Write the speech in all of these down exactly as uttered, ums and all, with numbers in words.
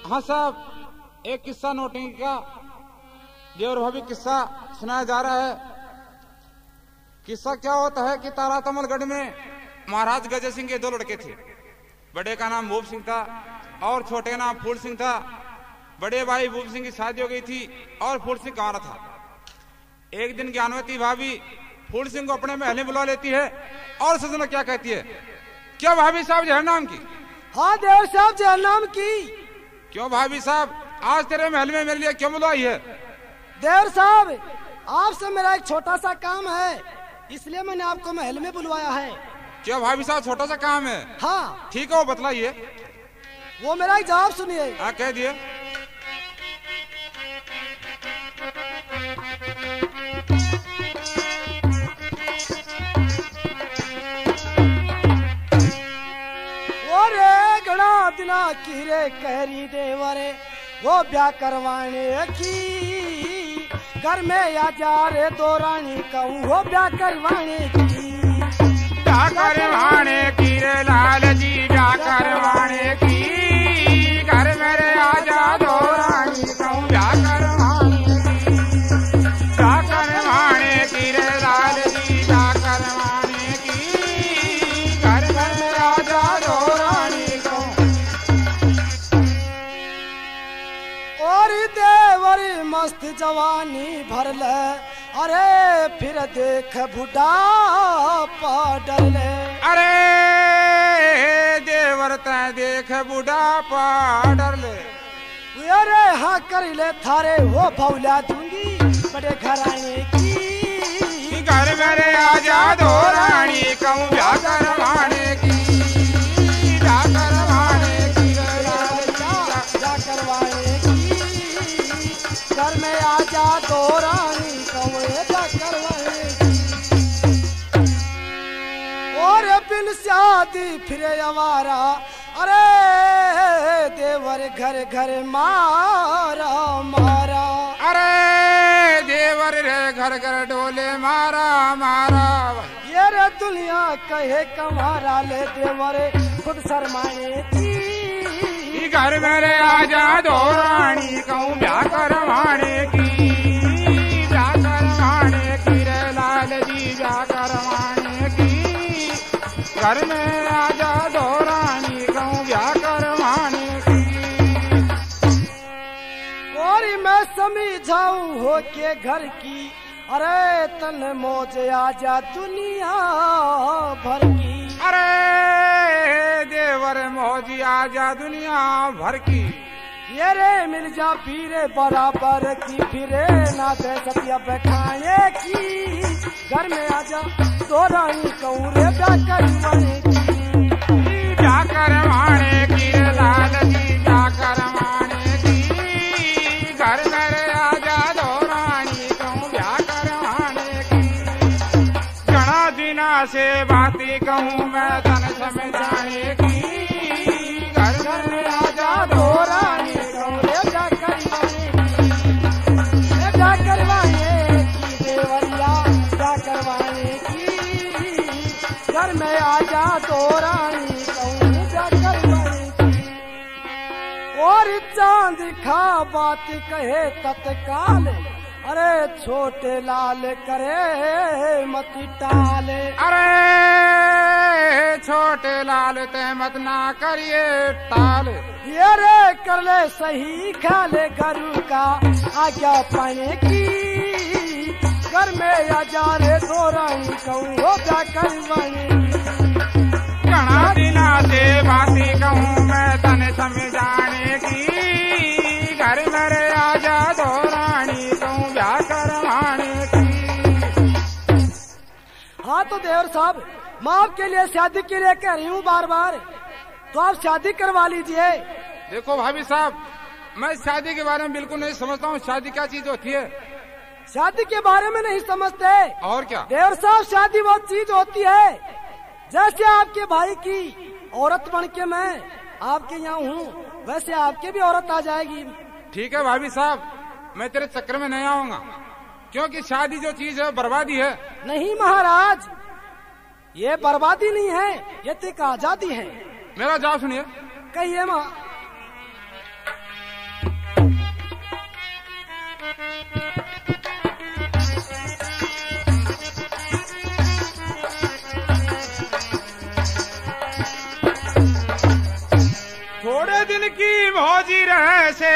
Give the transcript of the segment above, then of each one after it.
हाँ साहब, एक किस्सा नोटिंग का देवर भाभी किस्सा सुनाया जा रहा है। किस्सा क्या होता है कि तारातमलगढ़ में महाराज गजय सिंह के दो लड़के थे। बड़े का नाम भूप सिंह था और छोटे का नाम फूल सिंह था। बड़े भाई भूप सिंह की शादी हो गई थी और फूल सिंह गाँव था। एक दिन ज्ञानवती भाभी फूल सिंह को अपने महल में बुला लेती है और सजना क्या कहती है, क्या भाभी साहब जहर नाम की? हाँ देवर साहब जहर नाम की। क्यों भाभी साहब, आज तेरे महल में मेरे लिए क्यों बुलाई है? देवर साहब, आपसे मेरा एक छोटा सा काम है, इसलिए मैंने आपको महल में बुलवाया है। क्या भाभी साहब छोटा सा काम है? हाँ ठीक है, वो बतलाइए। वो मेरा एक जवाब सुनिए। हाँ कह दिए। दिना की रे कहरी देवरे वो ब्याह करवाने की, घर में आ जा रे दो रानी कहूँ वो ब्याह करवाने की। ब्याह करवाने की रे लाल जी, ब्याह करवाने की, घर मेरे आ जा दो रानी कहूँ ब्याह करवाने की। ब्याह करवाने की रे लाल जी, ब्याह करवाने की, घर मेरे आ जा दो रानी। मस्त जवानी भर ले, अरे फिर देख बुढ़ा डर ले। अरे देवर ते देख बुढ़ा डर ले। अरे हाँ कर ले थारे वो भौला दूंगी बड़े घराने की। घर मेरे आ जा दो रानी कहूँ ब्याह करवाने की। ब्याह करवाने की, ब्याह करवाने की, घर में आ जा दो रानी कहूँ ब्याह करवाने की। और बिन शादी फिरे आवारा, अरे देवर घर घर मारा मारा। अरे देवर रे घर घर डोले मारा मारा। ये रे दुनिया कहे कमारा ले देवर खुद शर्माए की। घर मेरे आ जा दो रानी कहूँ ब्याह करवाने की। ब्याह करवाने की रे लाल जी, ब्याह करवाने की, घर में आ जा दो रानी कहूँ ब्याह करवाने की। और मैं समझाऊं हो के घर की, अरे तन मौज आ जा दुनिया भर की। अरे देवर मौजी आ जा दुनिया भर की। ये रे मिल जा फिरे बराबर की, फिरे ना दे सतिया बैठाने की। घर में आ जा दो रानी कहूँ रे ब्याह करवाने की। ब्याह करवाने की लाल जी, ब्याह करवाने की, घर मेरे आ जा दो रानी कहूँ ब्याह करवाने की। घना दिना से बाती कहूँ मैं तन समझाने की। घर मेरे आ जा दो रानी कहूँ ब्याह करवाने की। ब्याह करवाने की देवरिया, ब्याह करवाने की, घर में आ जा दो रानी कहूँ ब्याह करवाने की। और चांद खा बात कहे तत्काल, अरे छोटे लाल करे मत टाले। अरे छोटे लाल ते मत ना करिए टाल। ये रे कर ले सही ख्याले गरु का आज्ञा पाने की। घर में आ जा रे दो रानी कहूँ वो ब्याह करवाने की। घना दिना से बाती कहूँ मैं तने समझाने की। घर मेरे आ जा दो रानी कहूँ ब्याह करवाने की। हाँ तो देवर साहब, मैं आपके लिए शादी के लिए कह रही हूँ बार बार, तो आप शादी करवा लीजिए। देखो भाभी साहब, मैं शादी के बारे में बिल्कुल नहीं समझता हूँ। शादी क्या चीज होती है? शादी के बारे में नहीं समझते? और क्या? देवर साहब, शादी वो चीज होती है जैसे आपके भाई की औरत बन के मैं आपके यहाँ हूँ, वैसे आपके भी औरत आ जाएगी। ठीक है भाभी साहब, मैं तेरे चक्कर में नहीं आऊंगा, क्योंकि शादी जो चीज है बर्बादी है। नहीं महाराज, ये बर्बादी नहीं है, ये तो एक आजादी है। मेरा जवाब सुनिए। कहिए माँ। थोड़े दिन की मौजी रहे से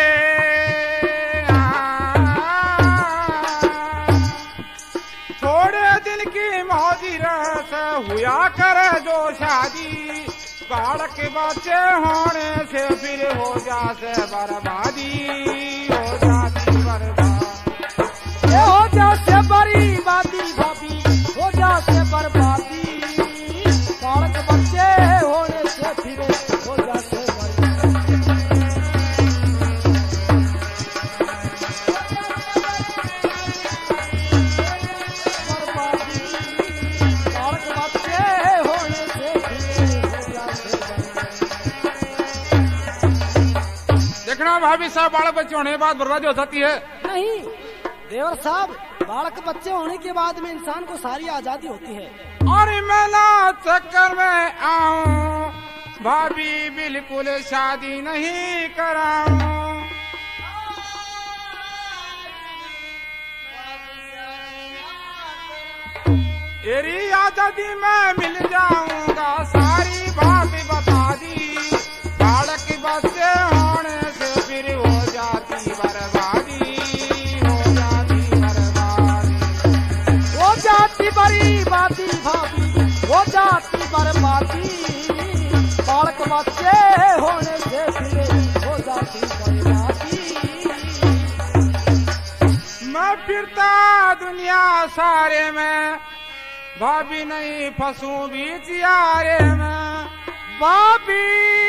थोड़े दिन की मौजी रहे से हुआ करे जो शादी बालक बच्चे होने से फिर हो जाते बर्बादी हो जाती बर्बादी ये हो जाते बर्बादी भाभी हो जाते बर्बादी बालक बच्चे होने से फिर हो जाते देखना भाभी साहब बालक बच्चे होने के बाद बर्बादी हो जाती है। नहीं देवर साहब, बालक बच्चे होने के बाद में इंसान को सारी आजादी होती है। और मैं ना चक्कर में आऊं भाभी बिल्कुल शादी नहीं कराऊं। तेरी आजादी में मिल जाऊंगा सारी बात बता दी बालक बच्चे होने से फिर हो जाती बर्बादी हो जाती बर्बादी हो जाती बर्बादी भाभी हो जाती बर्बादी बालक बच्चे होने से फिर हो जाती बर्बादी। मैं फिरता दुनिया सारे में भाभी नहीं फंसू बीच यारे में भाभी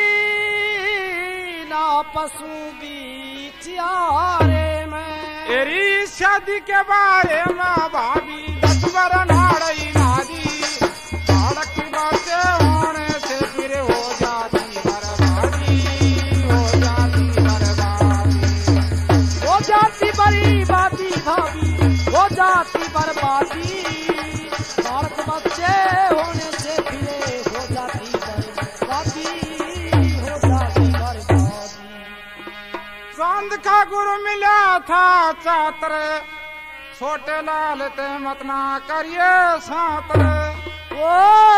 ना पशु बीच यारे में। तेरी शादी के बारे में भाभी दस बार नाड़ी नादी बालक बच्चे होने से फिर हो जाती बर्बादी हो जाती बर्बादी हो जाती बर्बादी भाभी हो जाती बर्बादी बालक बच्चे होने से फिर हो जाती बर्बादी हो जाती बर्बादी। चांद का गुरु मिला था चातर छोटे लाल ते मत ना करिए सातर ओ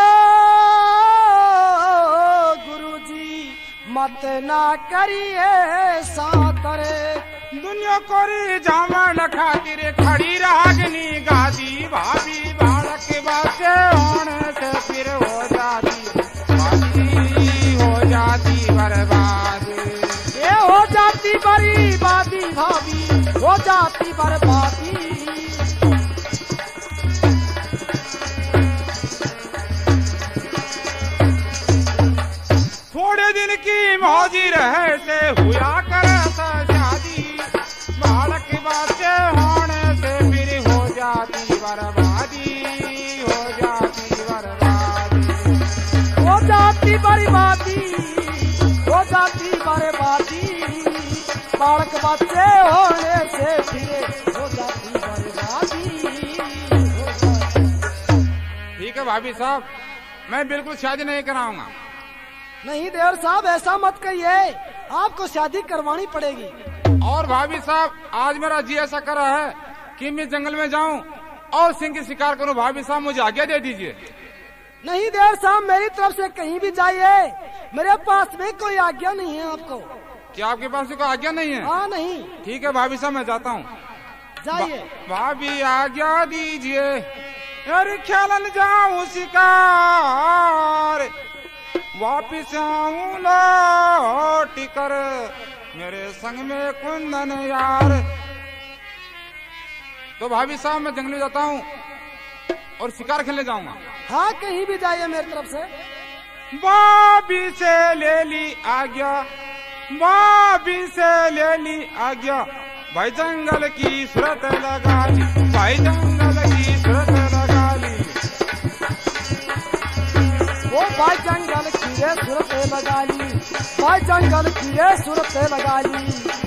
गुरुजी मत ना करिए सातर दुनिया कोरी जामन खातिर खड़ी रागनी गादी भाभी बालक बच्चे होने से फिर हो जाती बर्बादी हो जाती बर्बादी ये हो जाती बर्बादी भाभी हो जाती बर्बादी। थोड़े दिन की मौजी रहे से हुआ करे शादी बालक बच्चे होने से फिर हो जाती बर्बादी हो जाती बर्बादी हो जाती बर्बादी हो जाती बर्बादी बालक बच्चे होने से फिर हो जाती बर्बादी। ठीक है भाभी साहब, मैं बिल्कुल शादी नहीं कराऊंगा। नहीं देवर साहब ऐसा मत कहिए, आपको शादी करवानी पड़ेगी। और भाभी साहब आज मेरा जी ऐसा कर रहा है कि मैं जंगल में जाऊं और सिंह की शिकार करूं। भाभी साहब मुझे आज्ञा दे दीजिए। नहीं देवर साहब मेरी तरफ से कहीं भी जाइए, मेरे पास में कोई आज्ञा नहीं है आपको। क्या आपके पास कोई आज्ञा नहीं है? हाँ नहीं। ठीक है भाभी साहब मैं जाता हूँ। जाइए। भाभी आज्ञा दीजिए अरे खेलन जाऊं शिकार वापिस आऊं लौट कर मेरे संग में कुंदन यार। तो भाभी साहब मैं जंगल में जाता हूँ और शिकार खेलने जाऊंगा। हाँ कहीं भी जाइए मेरी तरफ से। भाभी से ले ली आज्ञा भाभी से ले ली आज्ञा भाई जंगल की सूरत लगा ली भाई जंगल की सूरत लगा ली वो भाई जंगल की रे सूरत लगा ली भाई जंगल की रे सूरत लगा ली।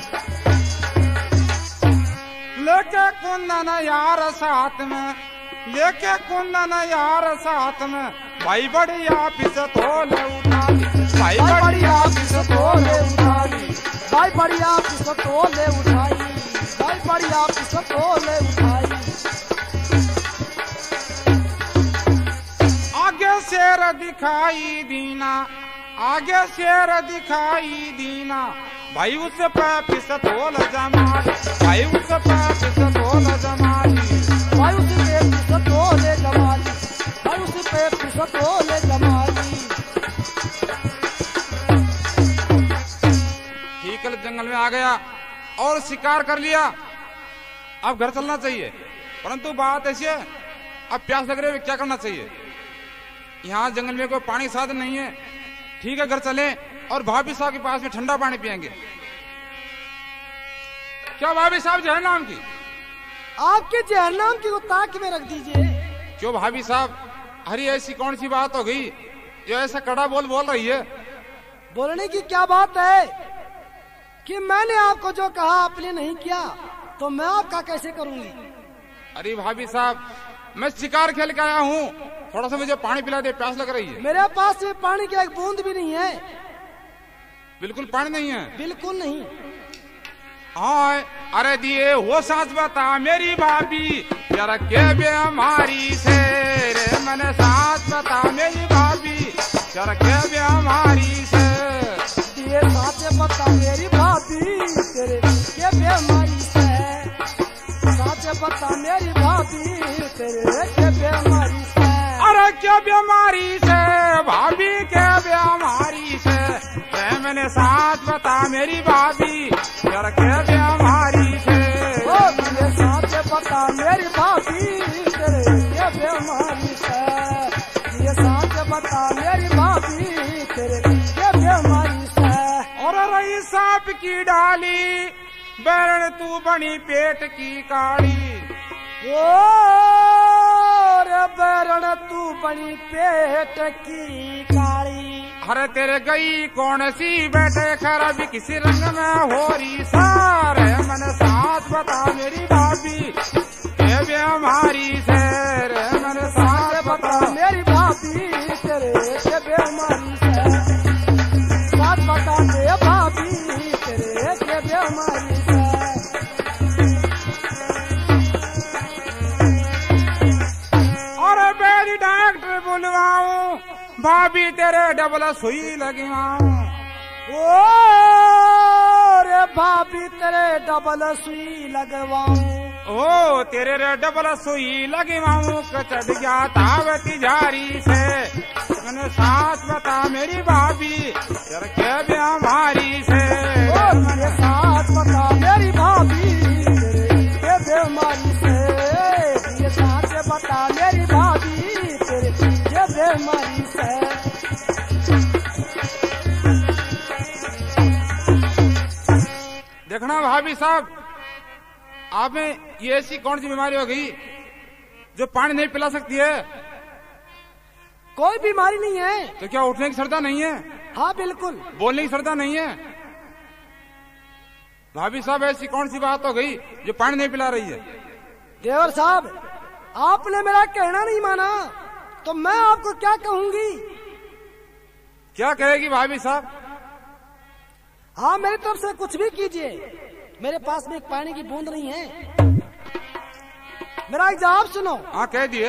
लेके कुंदन यार साथ में लेके कुंदन यार साथ में भाई बड़ी ऑफिस तोले उठा ली भाई बड़ी ऑफिस तोले उठा ली भाई बड़ी ऑफिस तोले उठाई भाई बढ़िया पिस्तौल उठाई। आगे शेर दिखाई दीना, आगे शेर दिखाई दीना, भाई उस पे पिस्तौल जमाई, भाई उस पे पिस्तौल जमाई, भाई उस पे पिस्तौल जमाई, भाई उस पे पिस्तौल जमाई। ठीक है, जंगल में आ गया और शिकार कर लिया। अब घर चलना चाहिए, परंतु बात ऐसी है, अब प्यास लग रही है, क्या करना चाहिए? यहाँ जंगल में कोई पानी साधन नहीं है। ठीक है, घर चले और भाभी साहब के पास में ठंडा पानी पियेंगे। क्या भाभी साहब जहन्नाम की? आपके जहन्नाम की को ताक में रख दीजिए। क्यों भाभी साहब, अरे ऐसी कौन सी बात हो गई जो ऐसा कड़ा बोल बोल रही है? बोलने की क्या बात है कि मैंने आपको जो कहा आपने नहीं किया, तो मैं आपका कैसे करूंगी? अरे भाभी साहब, मैं शिकार खेल के आया हूँ, थोड़ा सा मुझे पानी पिला दे, प्यास लग रही है। मेरे पास में पानी की एक बूंद भी नहीं है। बिल्कुल पानी नहीं है? बिल्कुल नहीं। हाँ, अरे दिए वो सांस बता मेरी भाभी, जरा के बेमारी से रे, मैंने सांस बता मेरी भाभी, जरा के बेमारी से। दिए सांस बता मेरी भाभी, तेरे के बेमारी से, सांस बता मेरी भाभी, तेरे के बेमारी से। अरे क्या बीमारी से भाभी, क्या बीमारी से रे, मैंने सांस बता मेरी भाभी, जरा क्या बीमारी से। ओ दिए सांस बता मेरी भाभी, तेरे के बेमारी से, दिए सांस बता मेरी भाभी, तेरे के बेमारी से। और रही सांप की डाली, बैरण तू बनी पेट की काली। ओ रे बैरण तू बनी पेट की काली। अरे तेरे गई कौन सी बैठे खराबी, किसी रंग में हो रही सार, मैंने सांस बता मेरी भाभी, ये बीमारी से रे, मैंने सांस बता मेरी भाभी, तेरे के बेमारी से, सांस बता मेरी भाभी, तेरे के बेमारी से। और मेरी डॉक्टर बुलवाऊं, भाभी तेरे डबल सुई लगवाऊं। ओ रे भाभी तेरे डबल सुई लगवाऊं। ओ तेरे रे डबल सुई लगवाऊं, कचड़ गया तावती जारी से, मैंने सांस बता मेरी भाभी, जरा के बीमारी से। ओ मेरे सांस बता मेरी भाभी, तेरे के बेमारी से, ये सांस बता मेरी भाभी, तेरे के बेमारी से। देखना भाभी साहब, आप में ये ऐसी कौन सी बीमारी हो गई जो पानी नहीं पिला सकती है? कोई बीमारी नहीं है। तो क्या उठने की श्रद्धा नहीं है? हाँ बिल्कुल। बोलने की श्रद्धा नहीं है? भाभी साहब, ऐसी कौन सी बात हो गई जो पानी नहीं पिला रही है? देवर साहब, आपने मेरा कहना नहीं माना, तो मैं आपको क्या कहूंगी? क्या कहेगी भाभी साहब? हाँ, मेरी तरफ से कुछ भी कीजिए, मेरे पास में एक पानी की बूंद नहीं है। मेरा एक जवाब सुनो। हाँ, कह दिए।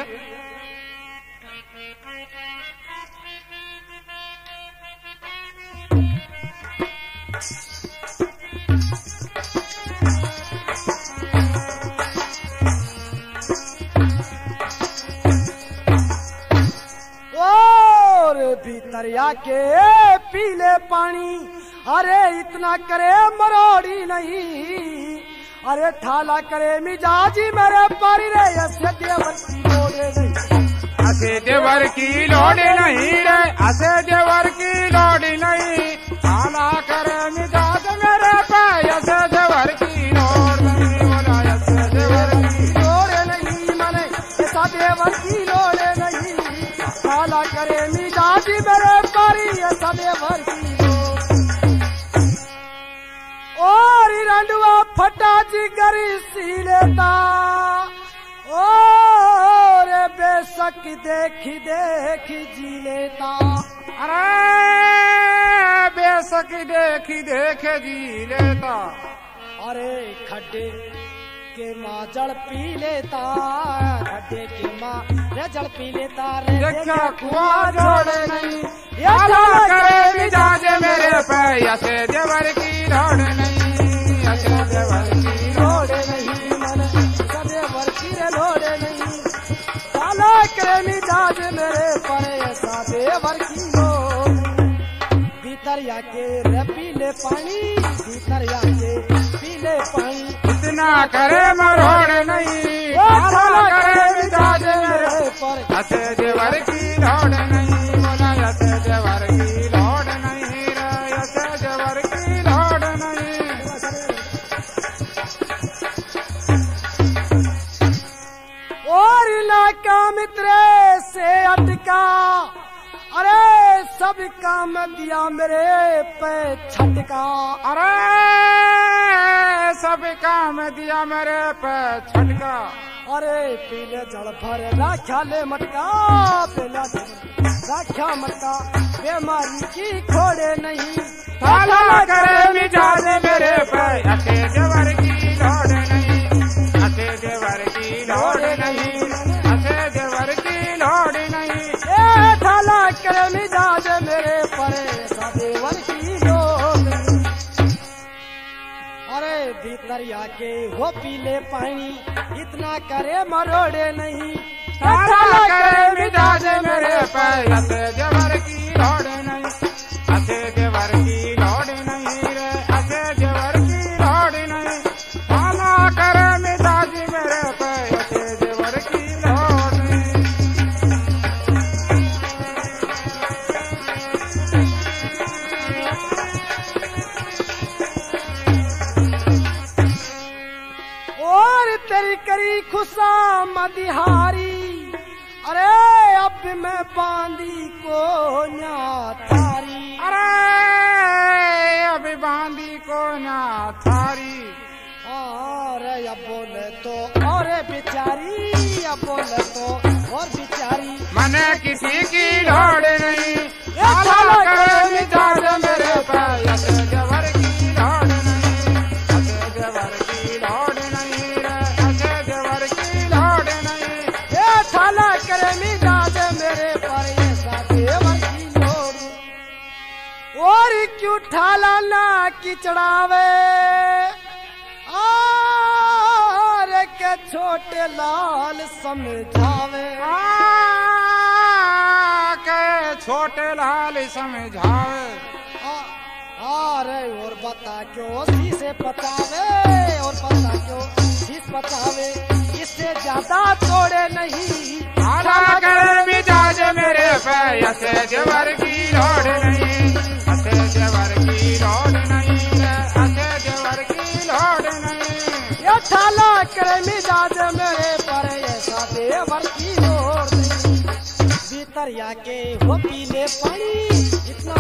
और भीतरिया के पीले पानी, अरे इतना करे मरोड़ी नहीं, अरे ठाला करे मिजाजी मेरे पारी रे, ऐसे देवर की लोड़े नहीं, असे देवर की लोड़ी नहीं रे, असे देवर की लोड़ी नहीं, ठाला करे मिजाज मेरे पारी, ऐसे देवर की लोड़ नहीं, बोला ऐसे देवर की लोड़े नहीं, मने ऐसा देवर की लोड़े नहीं, ठाला करे मिजाजी मेरे पारी, ऐसा देवर की। और रंडुआ फटा जिगर सी लेता, और बेशक देखी देखी जी लेता, अरे बेशक देखी देखे जी लेता, अरे खड्डे के माँ जल पी लेता, गड्ढे के माँ रे जल पी लेता रे देखा कुआं जोड़े नहीं, याला करे मिजाज मेरे पे, ऐसे देवर की लोड़ नहीं, ऐसे देवर की लोड़ नहीं, मन सदेवर की रे लोड़ नहीं, याला करे मिजाज मेरे पर, ऐसा देवर की लोड़ नहीं। भीतरिया के रे पीले पानी, भीतरिया के पीले पानी, इतना करे मरोड़ नहीं, याला करे मिजाज मेरे पर ऐसे देवर की लोड़ नहीं, बोला ऐसे देवर की लोड़ नहीं रे, ऐसे देवर की लोड़ नहीं। और इलाका मित्र से अटका, अरे सब काम दिया मेरे पे छटका, अरे सब काम दिया मेरे पे छटका, अरे पीले जल भर राख्या ले मटका, पीला जल राख्या मटका, बीमारी की खोड़े नहीं, ताला करे मिजाज मेरे पे, ऐसे देवर की लोड़ नहीं, ऐसे देवर की लोड़ नहीं, ऐसे देवर की लोड़ नहीं। ए थाला करे मिजाज मेरे पर, ऐसा देवर की लोड़ नहीं। अरे भीतरिया के हो पीले पानी, इतना करे मरोड़े नहीं, ताला करे मिजाज मेरे पे, ऐसे देवर की लोड़ नहीं, ऐसे देवर की लोड़ नहीं रे, ऐसे देवर की लोड़ नहीं, ताला करे मिजाज मेरे पे, ऐसे देवर की लोड़ नहीं। और तेरी करी खुशा मदिहारी, अरे अब मैं बांदी को न्या थारी, अरे अभी बांदी को ना थारी, अरे अब बोले तो और बेचारी, अब बोले तो और बेचारी, मने किसी की लोड़ नहीं, ताला करे मिजाज मेरे पे, ऐसे देवर की लोड़ नहीं, ऐसे देवर की लोड़ नहीं रे, ऐसे देवर की लोड़ नहीं। ये थाला करे मिजाज मेरे पर, ऐसा देवर की लोड़। और क्यों ठाला ना किचड़ावे, और के छोटे लाल समझावे, के छोटे लाल समझावे, अरे और बता क्यों शीशे पतावे, और बता क्यों शीश पतावे, इससे ज्यादा तोड़े नहीं, ताला करे मिजाज मेरे पे, ऐसे देवर की लोड़ नहीं, ऐसे देवर की लोड़ नहीं रे, ऐसे देवर की लोड़ नहीं। ये थाला करे मिजाज मेरे पर, ऐसा देवर की लोड़ नहीं। भीतरिया के हो पीले पानी, इतना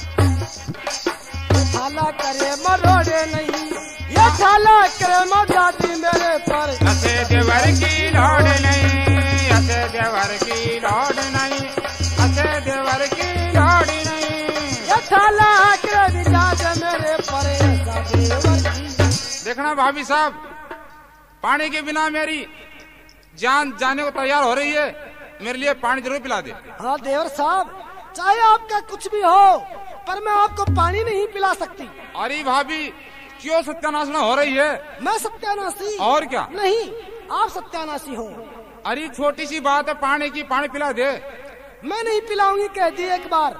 थाला करे मरोड़े नहीं, ये थाला करे मजाती मेरे पर, ऐसे देवर की लोड़ नहीं, ऐसे देवर की लोड़ नहीं, ऐसे देवर की लोड़ नहीं। ये थाला करे मिजाज मेरे पर, ऐसा देवर की। देखना भाभी साहब, पानी के बिना मेरी जान जाने को तैयार हो रही है, मेरे लिए पानी जरूर पिला दे। हाँ देवर साहब, चाहे आपका कुछ भी हो, पर मैं आपको पानी नहीं पिला सकती। अरे भाभी, क्यों सत्यानाशना हो रही है? मैं सत्यानाशी? और क्या? नहीं, आप सत्यानाशी हो। अरे छोटी सी बात है पानी की, पानी पिला दे। मैं नहीं पिलाऊंगी, कह दी एक बार।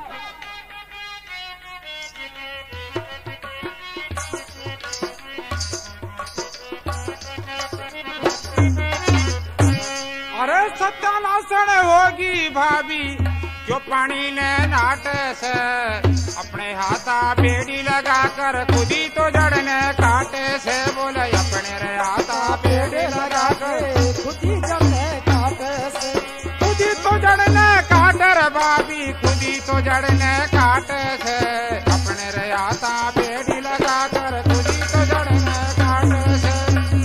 अरे सत्यानाशन होगी भाभी, क्यों पानी ने नाटे से, अपने हाथा पेड़ी लगा कर खुदी तो जड़ने काटे से, बोले अपने रे हाथा पेड़ी लगा कर खुदी जड़ने काटे से, खुदी तो जड़ने काटे रे भाभी, खुदी तो जड़ने काटे से, अपने रे हाथा पेड़ी लगा कर खुदी तो जड़ने काटे से।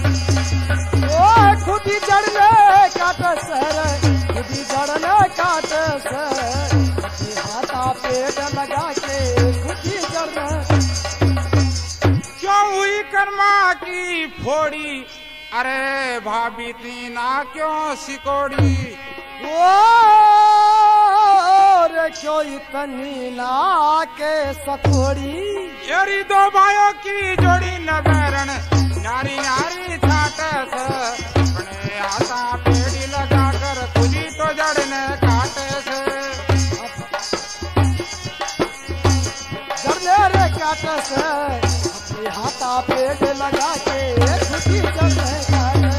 ओ खुदी जड़ने काटे से, खुदी जड़ने काटे से, हाथा पेड़ लगा के खुदी जड़ने। क्यों हुई कर्मा की फोड़ी, अरे भाभी तीना क्यों सिकोड़ी ओ रे क्यों इतनी ला के सकोड़ी यारी दो भाइयों की जोड़ी न बैरन नारी नारी छाट से अपने आता पेड़ी लगा कर खुदी तो जड़ने काटे से जड़ने रे काटे से अपने हाथा पेड़ लगा के खुदी जड़ने काटे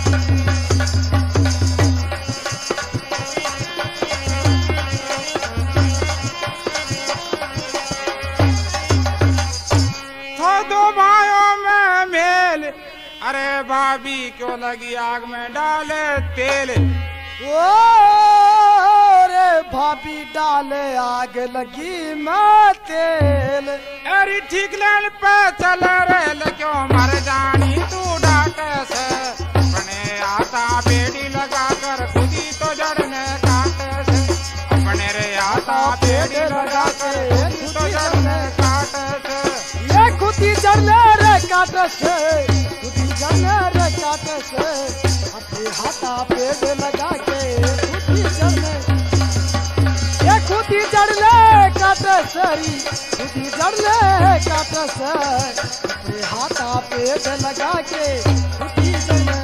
दो भाइयों में मेल अरे भाभी क्यों लगी आग में डाले तेल ओ रे भाभी डाले आग लगी मैं तेल अरे ठीक लेन पे चल रेल क्यों मर जानी तू डाटे से अपने आता पेड़ी लगा कर खुदी तो जड़ने काटे से अपने रे आता पेड़ी लगा कर खुदी तो जड़ने काटे से ये खुदी जड़ने रे काटे से खुदी जड़ने रे काटे से अपने हाथा पेड़ लगा के खुदी जड़ने ये खुदी जड़ने काटे सरी खुदी जड़ने काटे से अपने हाथा पेड़ लगा के खुदी जड़ने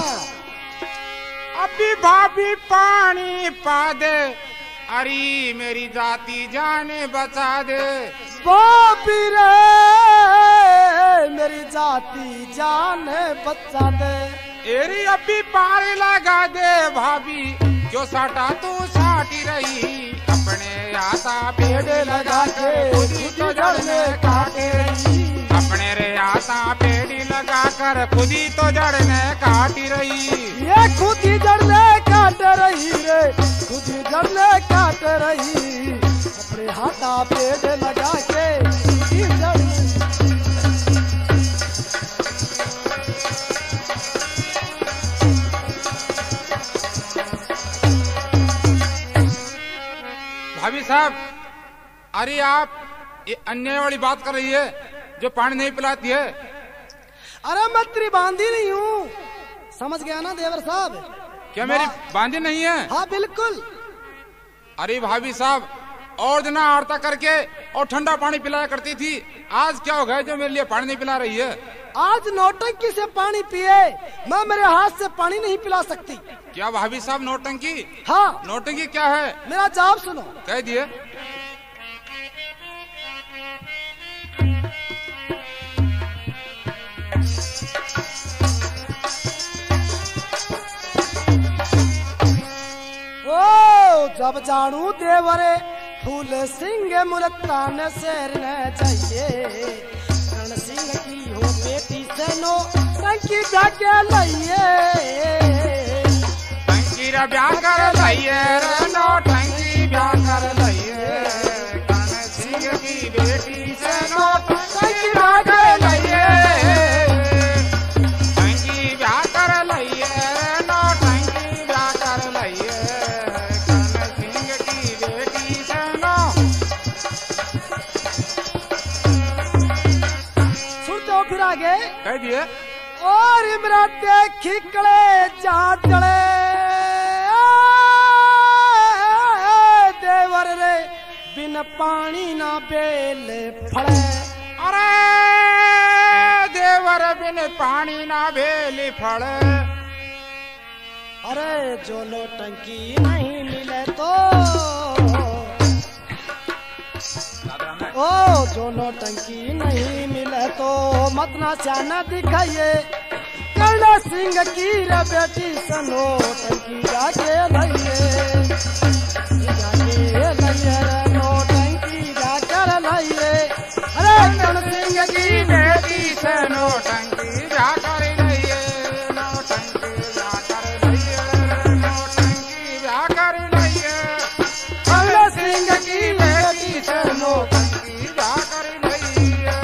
अभी भाभी पानी पा दे अरे मेरी जाती जाने बचा दे बापी रे मेरी जाती जान बचा दे एरी अभी पार लगा दे भाभी जो साटा तू साटी रही अपने आता पेड़ लगा के खुदी तो जड़ने काटे अपने रे आता पेड़ी लगा कर खुदी तो जड़ने काटी रही ये खुदी जड़ने काट रही रे खुदी जड़ने काट रही अपने हाथा पेड़ लगा के खुदी जड़ने भाभी साहब अरे आप ये अन्याय वाली बात कर रही है जो पानी नहीं पिलाती है अरे मैं तेरी बांधी नहीं हूँ समझ गया ना देवर साहब क्या मेरी बांधी नहीं है हाँ बिल्कुल अरे भाभी साहब और दिन आड़ता करके और ठंडा पानी पिलाया करती थी आज क्या हो गया जो मेरे लिए पानी नहीं पिला रही है आज नौटंकी से पानी पिए मैं मेरे हाथ से पानी नहीं पिला सकती क्या भाभी साहब नौटंकी हाँ नौटंकी क्या है मेरा जवाब सुनो कह दिए ओ जब जानू देवरे फूल सिंह मुल्तान शेर न चाहिए रण सिंह की हो बेटी से नो टंकी जाके लइए टंकी रे ब्याह कर लइए रे नो टंकी ब्याह कर लइए रण सिंह की बेटी से नो टंकी ब्याह कर लइए टंकी ब्याह कर लइए रे नो टंकी ब्याह कर लइए रण सिंह की बेटी से नो सुनते हो फिर आगे कह दिए और इमरान खिकड़े जा चले देवर रे बिन पानी ना बेल फड़े अरे देवर बिन पानी ना बेली फड़े अरे जो लो टंकी नहीं मिले तो ओ जो नो टंकी नहीं मिले तो मत ना चाना दिखाइए कर्ण सिंह की रे बेटी सनो टंकी जाके लइए जाके लइए रे नो टंकी जाकर लइए अरे कर्ण सिंह की बेटी से नो टंकी जाकर लइए नो टंकी जाकर लइए नो टंकी जाकर लइए कर्ण सिंह की बेटी से नो टंकी जाकर लइए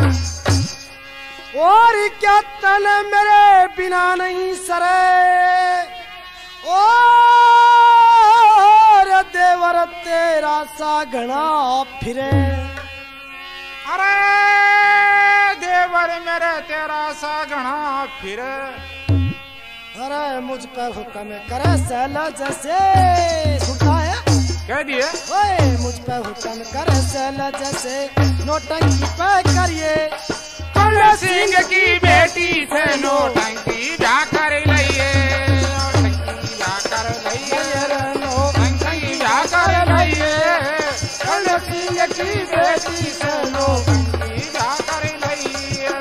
और क्या तन मेरे बिना नहीं सरे और देवर तेरा सा घना फिरे अरे देवर मेरे तेरा सा घना फिरे अरे मुझ पे हुक्म करे सैला जैसे सुनता है कह दिए ओए मुझ पे हुक्म करे सैला जैसे नोटंकी पे करिए कर्ण सिंह की बेटी से नोटंकी ब्याह कर लइए नोटंकी ब्याह कर लइए नोटंकी ब्याह कर लइए कर्ण सिंह की बेटी से नोटंकी ब्याह कर लइए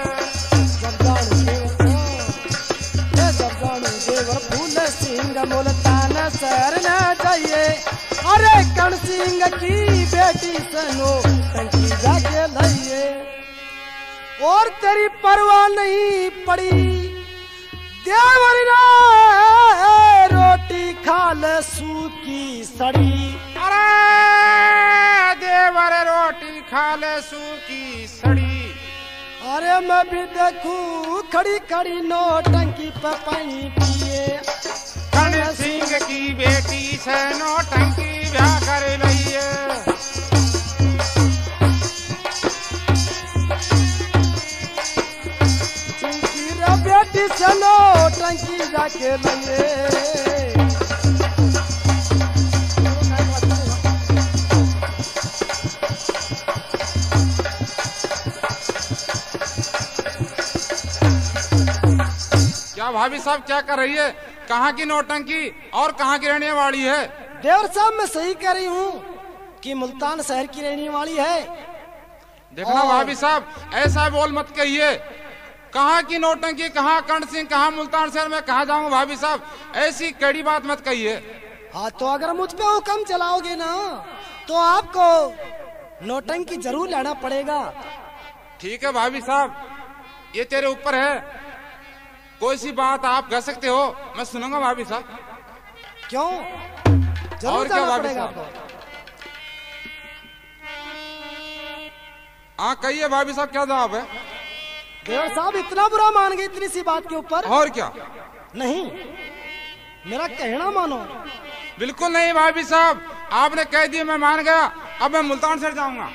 जब देवर फूल सिंह मुल्तान शहर न जाइए अरे कर्ण सिंह की बेटी सनो टंकी जाके लाइए और तेरी परवाह नहीं पड़ी देवर रे रोटी खा ले सूखी सड़ी अरे देवर रोटी खा ले सूखी सड़ी अरे मैं भी देखूं खड़ी खड़ी नोटंकी पे पानी पिए कर्ण सिंह की बेटी से नोटंकी ब्याह कर लइए बेटी से नोटंकी जाके लइए क्या भाभी साहब क्या कर रही है? कहाँ की नौटंकी और कहाँ की रहने वाली है? देवर साहब मैं सही कह रही हूँ कि मुल्तान शहर की रहने वाली है। देखना और... भाभी साहब ऐसा बोल मत कहिए। कहाँ की नौटंकी, कहाँ कर्ण सिंह, कहाँ मुल्तान शहर में कहाँ जाऊंगा भाभी साहब, ऐसी कड़ी बात मत कहिए। हाँ तो अगर मुझ पे हुक्म चलाओगे ना तो आपको नौटंकी जरूर लाना पड़ेगा। ठीक है भाभी साहब, ये तेरे ऊपर है, कोई सी बात आप कह सकते हो, मैं सुनूंगा भाभी साहब। क्यों? जरूर और क्या जाना भाभी पड़ेगा साहब? आपको। हाँ कहिए भाभी साहब, क्या जवाब है? देवर साहब इतना बुरा मान गए इतनी सी बात के ऊपर? और क्या? नहीं, मेरा कहना मानो। बिल्कुल नहीं भाभी साहब, आपने कह दिया मैं मान गया, अब मैं मुल्तान शहर जाऊंगा।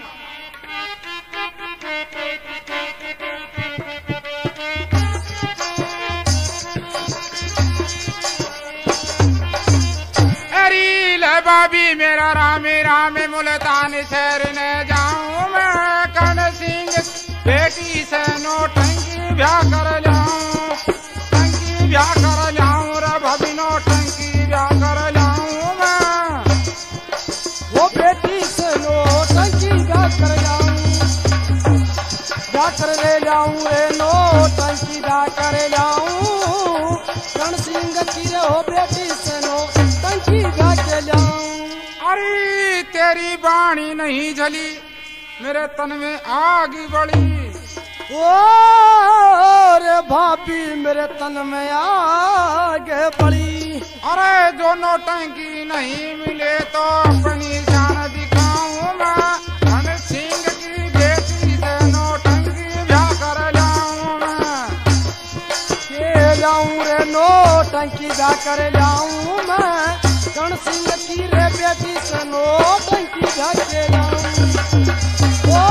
अरे ले भाभी मेरा रामे रामे मुल्तान शहर ने जाऊं मैं, कर्ण सिंह बेटी से नौटंकी ब्याह कर जाऊं, टंकी ब्याह कर जाऊं रे भाभी, नौटंकी ब्याह कर जाऊं मैं, वो बेटी से नौटंकी ब्याह कर जाऊं, ब्याह कर ले जाऊं रे नौटंकी ब्याह कर जाऊं, कर्ण सिंह की रे हो बेटी से नौटंकी ब्याह के जाऊं। अरे तेरी बाणी नहीं जली, मेरे तन में आग बढ़ी, ओ रे भाभी मेरे तन में आग बढ़ी। अरे जो नौटंकी नहीं मिले तो अपनी जान दिखाऊं मैं, कर्ण सिंह की बेटी से नौटंकी ब्याह कर जाऊं मैं, के जाऊं रे नौटंकी ब्याह कर जाऊं मैं, कर्ण सिंह की रे बेटी से नौटंकी ब्याह के जाऊं। ओ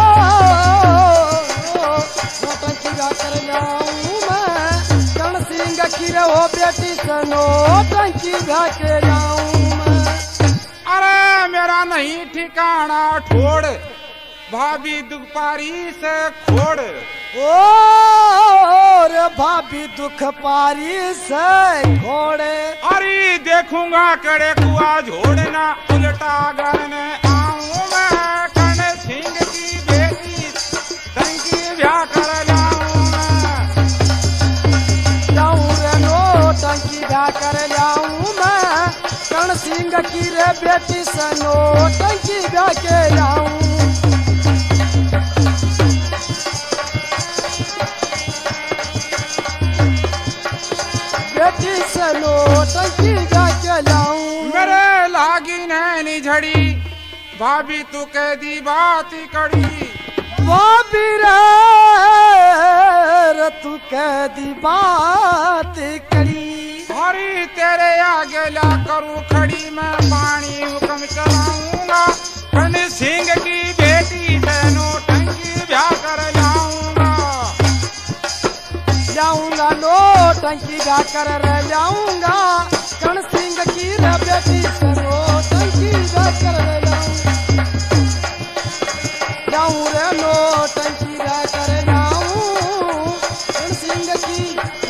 नौटंकी ब्याह कर जाऊं मैं, कर्ण सिंह की रे हो बेटी से नौटंकी ब्याह के जाऊं मैं। अरे मेरा नहीं ठिकाना ठोड़, भाभी दुख पारी से खोड़, ओ रे भाभी दुख पारी से घोड़े। अरे देखूंगा कड़े कुआ झोड़ना, उल्टा घर में आऊं मैं, कर्ण सिंह की बेटी टंकी ब्याह कर जाऊं मैं, जाऊं रे नौटंकी ब्याह कर जाऊं मैं, कर्ण सिंह की रे बेटी से नौटंकी ब्याह के जाऊं। बेटी से नौटंकी ब्याह के जाऊं। मेरे लागी नैनी झड़ी, भाभी तू कह दी बात कड़ी, भाभी रे रे तू कह दी बात कड़ी। हरी तेरे आगे ला करूं खड़ी, मैं पानी हुक्म चलाऊंगा, कर्ण सिंह की बेटी से नौटंकी ब्याह कर जाऊंगा, जाऊंगा नोट नोटंकी जाकर रह जाऊंगा कर्ण सिंह की रे बेटी से नोटंकी जाकर रह जाऊंगा जाऊं रे नोटंकी जाकर जाऊं कर्ण सिंह की।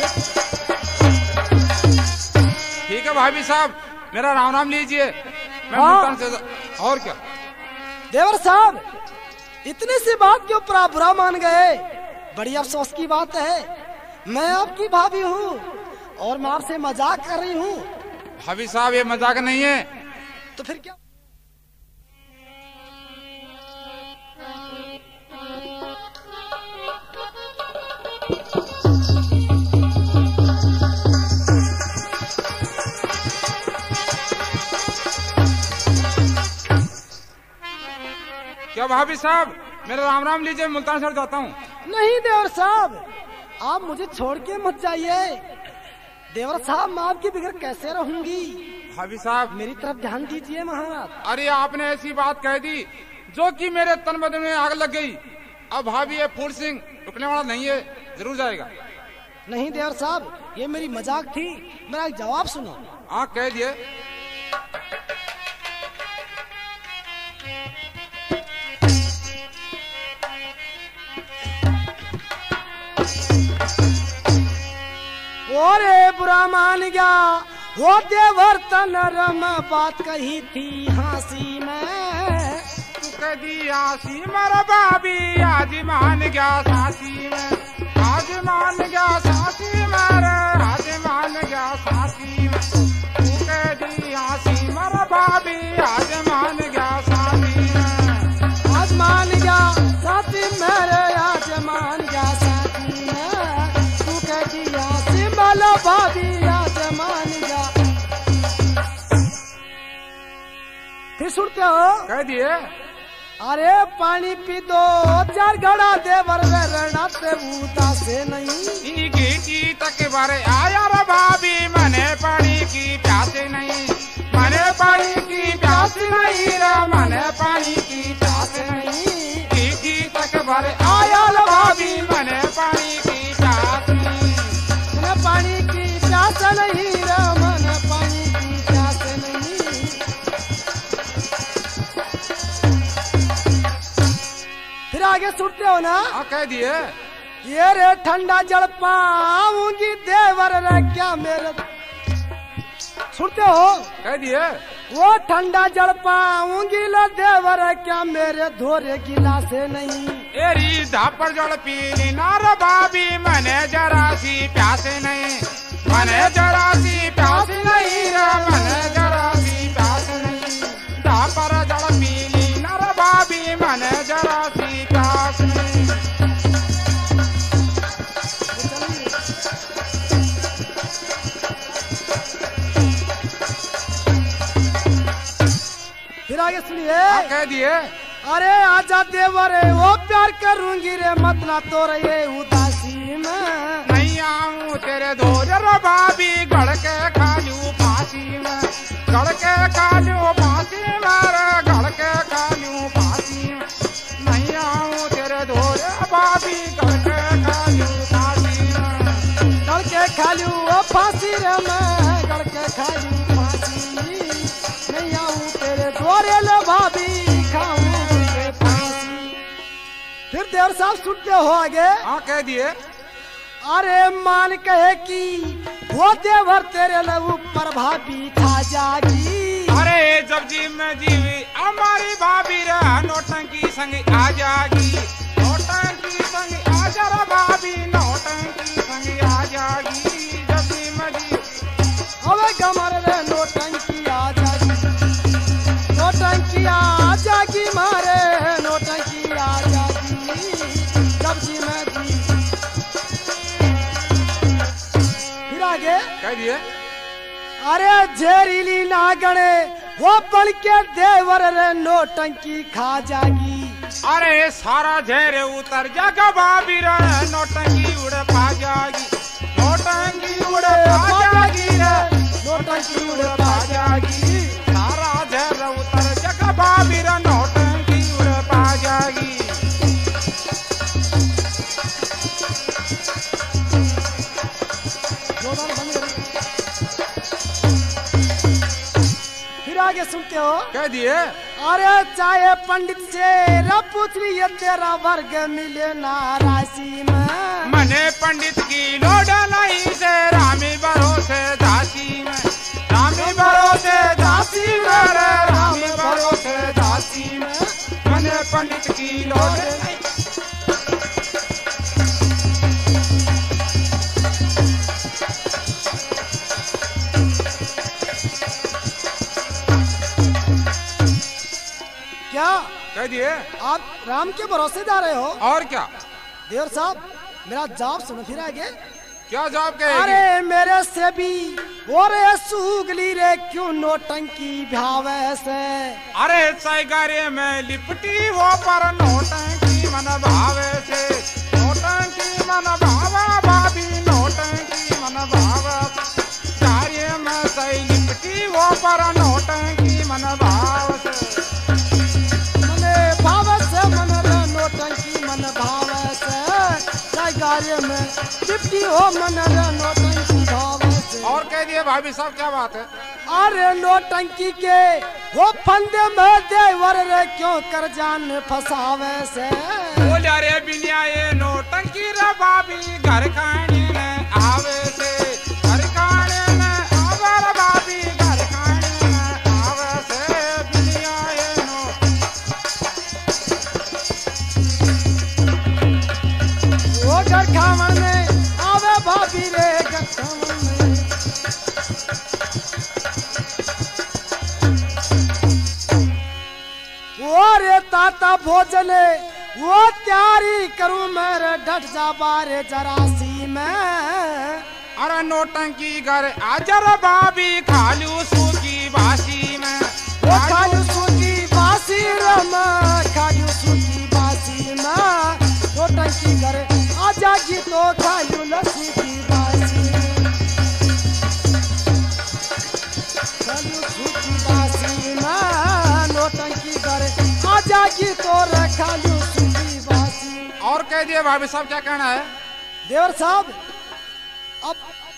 ठीक है भाभी साहब, मेरा राम नाम लीजिए। मैं हाँ। मुल्तान से और क्या। देवर साहब, इतनी सी बात के ऊपर आप बुरा मान गए, बड़ी अफसोस की बात है। मैं आपकी भाभी हूँ और मैं आपसे मजाक कर रही हूँ। भाभी साहब ये मजाक नहीं है। तो फिर क्या? क्या भाभी साहब, मेरा राम राम लीजिए, मुल्तान से जाता हूँ। नहीं देवर साहब, आप मुझे छोड़ के मत जाइए। देवर साहब, मैं आपके बगैर कैसे रहूंगी? भाभी साहब मेरी तरफ ध्यान दीजिए महाराज। अरे आपने ऐसी बात कह दी जो कि मेरे तन बदन में आग लग गई। अब भाभी ये फूल सिंह रुकने वाला नहीं है, जरूर जाएगा। नहीं देवर साहब, ये मेरी मजाक थी। मेरा एक जवाब सुनो। हाँ कह दिए। ओरे बुरा मान गया वो देवर तन रम बात कही थी हंसी में। तू कह दी आसी मर भाभी, आज मान गया सासी में, आज मान गया सासी मर, आज मान गया सासी में। तू कह दी आसी मर भाभी, आज मान गया सासी में, आज मान गया साथी मेरे, आज मान गया साथी में। तू कह दिया सिमला भाभी, आज मान गया। फिर सुनते हो? कह दिए। अरे पानी पी दो चार घड़ा देवर रहना से उदास से नहीं। की तक बारे आया रे भाभी, मने पानी की प्यासे नहीं, मने पानी की प्यास नहीं रे, मने पानी की प्यास नहीं। की तक बारे आया रे भाभी, मने पानी की प्यास नहीं, मने पानी की प्यास नहीं रे, मने पानी की प्यास नहीं। फिर आगे सुनते हो ना? हाँ कह दिए। ये रे ठंडा जल पाऊंगी देवर रे क्या मेरे। सुनते हो? कह दिए। वो ठंडा जल पाऊंगी ला देवर रे क्या मेरे धोरे गिलासे नहीं। एरी धापर जल पीली नार भाभी, मने जरा सी प्यासे नहीं, मने जरा सी प्यास नहीं रे, मने जरा सी प्यास नहीं। धापर जल पीली नार भाभी, मने जरा सी प्यास नहीं। फिर आगे सुनिए। हाँ कह दिए। अरे आजा देवर वो प्यार करूंगी रे मत ना तो रे उदासी में। नहीं आऊं तेरे दोजर भाभी, गड़ के खालू फांसी में, गड़ के खालू फांसी में, गड़ के खालू फांसी में। नहीं आऊं तेरे दोजर भाभी, गड़ के खालू फांसी में, गड़ के खालू वो फांसी रे मैं, गड़ के खालू फांसी। नहीं आऊं तेरे द्वारे ले भाभी, खाऊं के फांसी। फिर देवर साहब सुनते हो आगे? हाँ कह दिए। अरे मान कहे कि वो देवर तेरे ले ऊपर भाभी छा जागी। अरे जब जी में जीवी हमारी भाभी रे, नोटंकी संग आ जागी, नोटंकी संग आ जा रे भाभी, नोटंकी संग आ जागी। जब जी में जीवी अबे गमर रे नोटंकी आ जागी, नोटंकी आ जागी मारे, नोटंकी आ जागी। जब जी मैं जी। फिर आगे कह दिए। अरे झेरीली नागणे वो पल के देवर रे नोटंकी खा जागी। अरे सारा झेरे उतर जागा भाभी रे, नोटंकी उड़ पा जागी, नोटंकी उड़ पा जागी रे, नोटंकी उड़ पा जागी। सारा झेरे उतर जागा भाभी रे, नोटंकी उड़ पा जागी। आगे सुनते हो। कह दिए अरे चाहे पंडित से र पूछ लिए तेरा वर्ग मिले ना राशि में। मने पंडित की लोड नहीं से रामी भरोसे दासी में, रामी भरोसे दासी में, रामी भरोसे दासी में, मने पंडित की लोड नहीं। क्या कह दिए आप राम के भरोसे जा रहे हो? और क्या? देवर साहब मेरा जवाब सुनो फिर आगे। क्या जवाब कहेगी? अरे मेरे से भी और सूगली रे क्यों नोटंकी भावे से। अरे सैगारे में लिपटी वो पर नोटंकी मन भावे से, नोटंकी मन भावा भाभी, नोटंकी मन भावा सारे में सै लिपटी वो पर नोटंकी मन भाव से, मने भाव से मन रे नोटंकी मन भाव से सैगारे में लिपटी हो मन रे नोटंकी भाव से। और कह दिए भाभी साहब क्या बात है? अरे नोटंकी के वो फंदे में देवर रे क्यों कर जान फसावे से। बोलिया रे बिनिया ये नोटंकी रे भाभी घर खाने ने आवे से, घर खाने ने आवे रे भाभी, घर खाने ने आवे से बिनिया ये नो। वो घर खावन में आवे भाभी रे घर खावन में। वो रे ताता भोजन वो तैयारी करूं मेरे डट जा बारे जरासी में। अरे नोटंकी घर आजर भाभी खालू सूकी बासी में, वो खालू सूकी बासी रमा खालू सूकी बासी में। नोटंकी घर आजा की तो खालू लस्सी की बासी, खालू सूकी बासी में। नोटंकी घर आजा की तो खालू सूकी बासी। और कह दिए भाभी साहब क्या कहना है? देवर साहब अब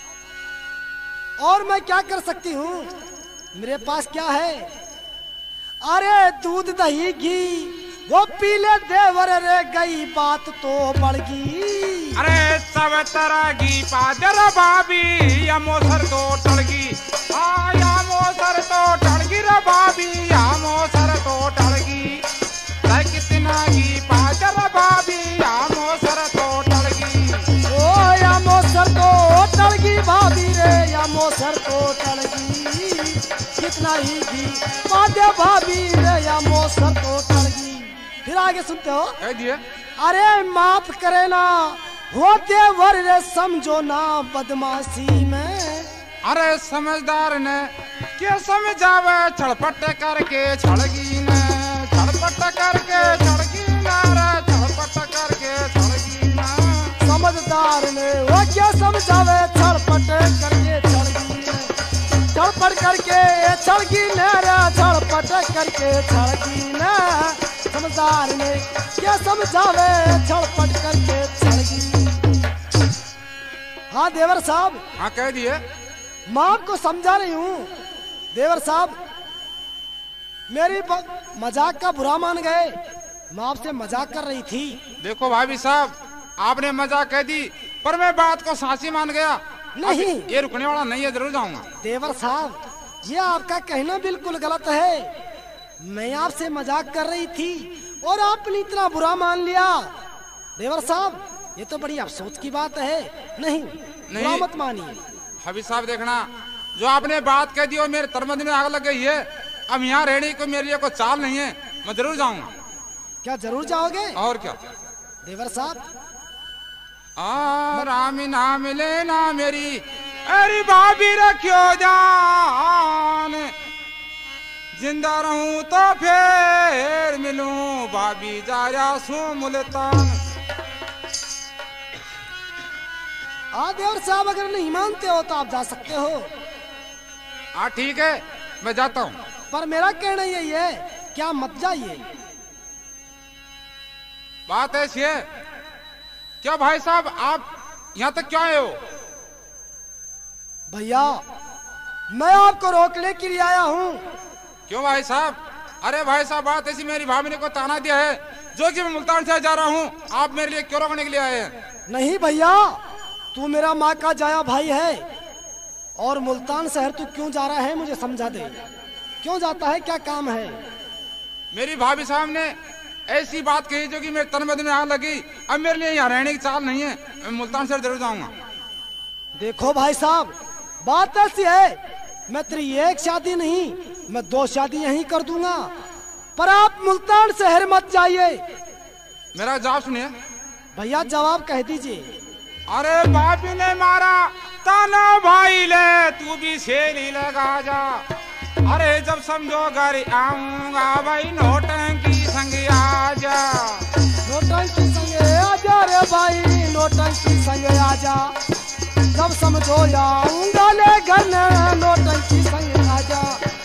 और मैं क्या कर सकती हूँ, मेरे पास क्या है। अरे दूध दही घी वो पीले देवर रे गई बात तो बढ़ गई। अरे सब तरह की पादर भाभी या मोसर तो टड़गी, हाँ या मोसर तो टड़गी रे भाभी, या मोसर तो टड़गी। कितना की पादर भाभी या मोसर तो टड़गी, ओ या मोसर तो टड़गी भाभी रे, या मोसर तो टड़गी। कितना ही घी पादे भाभी रे, या मोसर तो टड़गी। फिर आगे सुनते हो। कह दिए अरे माफ करे ना वो देवर रे समझो ना बदमाशी में। अरे समझदार ने क्या समझावे छड़पट करके छड़गी ने, छड़पट करके छड़गी ना रे, छड़पट करके छड़गी ना। समझदार ने वो क्या समझावे छड़पट करके छड़गी ने, छड़पट करके छड़गी ने रे, छड़पट करके छड़गी ने। समझदार ने क्या समझावे छड़पट करके छड़गी। हाँ देवर साहब। हाँ कह दिए मैं आपको समझा रही हूँ देवर साहब, मेरी मजाक का बुरा मान गए। मैं आपसे मजाक कर रही थी। देखो भाभी साहब आपने मजाक कह दी पर मैं बात को साची मान गया। नहीं ये रुकने वाला नहीं है, जरूर जाऊंगा। देवर साहब ये आपका कहना बिल्कुल गलत है। मैं आपसे मजाक कर रही थी और आपने इतना बुरा मान लिया। देवर साहब ये तो बड़ी अफसोस की बात है। नहीं, नहीं। बुरा मत मानिए। भाभी साहब देखना जो आपने बात कह दी और मेरे तरमद में आग लग गई है। अब यहाँ रहने को मेरे लिए कोई चाल नहीं है, मैं जरूर जाऊंगा। क्या जरूर जाओगे? और क्या देवर साहब आ रामी ना मिले ना मेरी अरे भाभी रखियो जान, जिंदा रहूं तो फिर मिलूं भाभी जाया सू मुल्तान। हाँ देवर साहब अगर नहीं मानते हो तो आप जा सकते हो। हाँ ठीक है मैं जाता हूँ, पर मेरा कहना यही है क्या मत जाइए। बात ऐसी है। क्या भाई साहब आप यहाँ तक क्यों आए हो? भैया मैं आपको रोकने के लिए आया हूँ। क्यों भाई साहब? अरे भाई साहब, बात ऐसी, मेरी भाभी ने को ताना दिया है जो कि मैं मुल्तान शहर जा रहा हूँ, आप मेरे लिए क्यों रोकने के लिए आए हैं? नहीं भैया, तू मेरा माँ का जाया भाई है और मुल्तान शहर तू क्यों जा रहा है मुझे समझा दे। क्यों जाता है, क्या काम है? मेरी भाभी साहब ने ऐसी बात कही जो कि मेरे तन बदन में आग लगी। अब मेरे लिए यहाँ रहने की चाल नहीं है, मैं मुल्तान शहर जरूर जाऊंगा। देखो भाई साहब, बात ऐसी है, मैं तेरी एक शादी नहीं, मैं दो शादी यहीं कर दूंगा, पर आप मुल्तान शहर मत जाइए। मेरा जवाब सुनिए। भैया जवाब कह दीजिए। अरे भाभी ने मारा ताना भाई ले, तू भी सेली लगा जा। अरे जब समझो घर आऊंगा भाई, नोटंकी संग आजा। नोटंकी संग आजा रे भाई, नोटंकी संग आजा। जब समझो आऊंगा ले घर, नोटंकी संग आजा।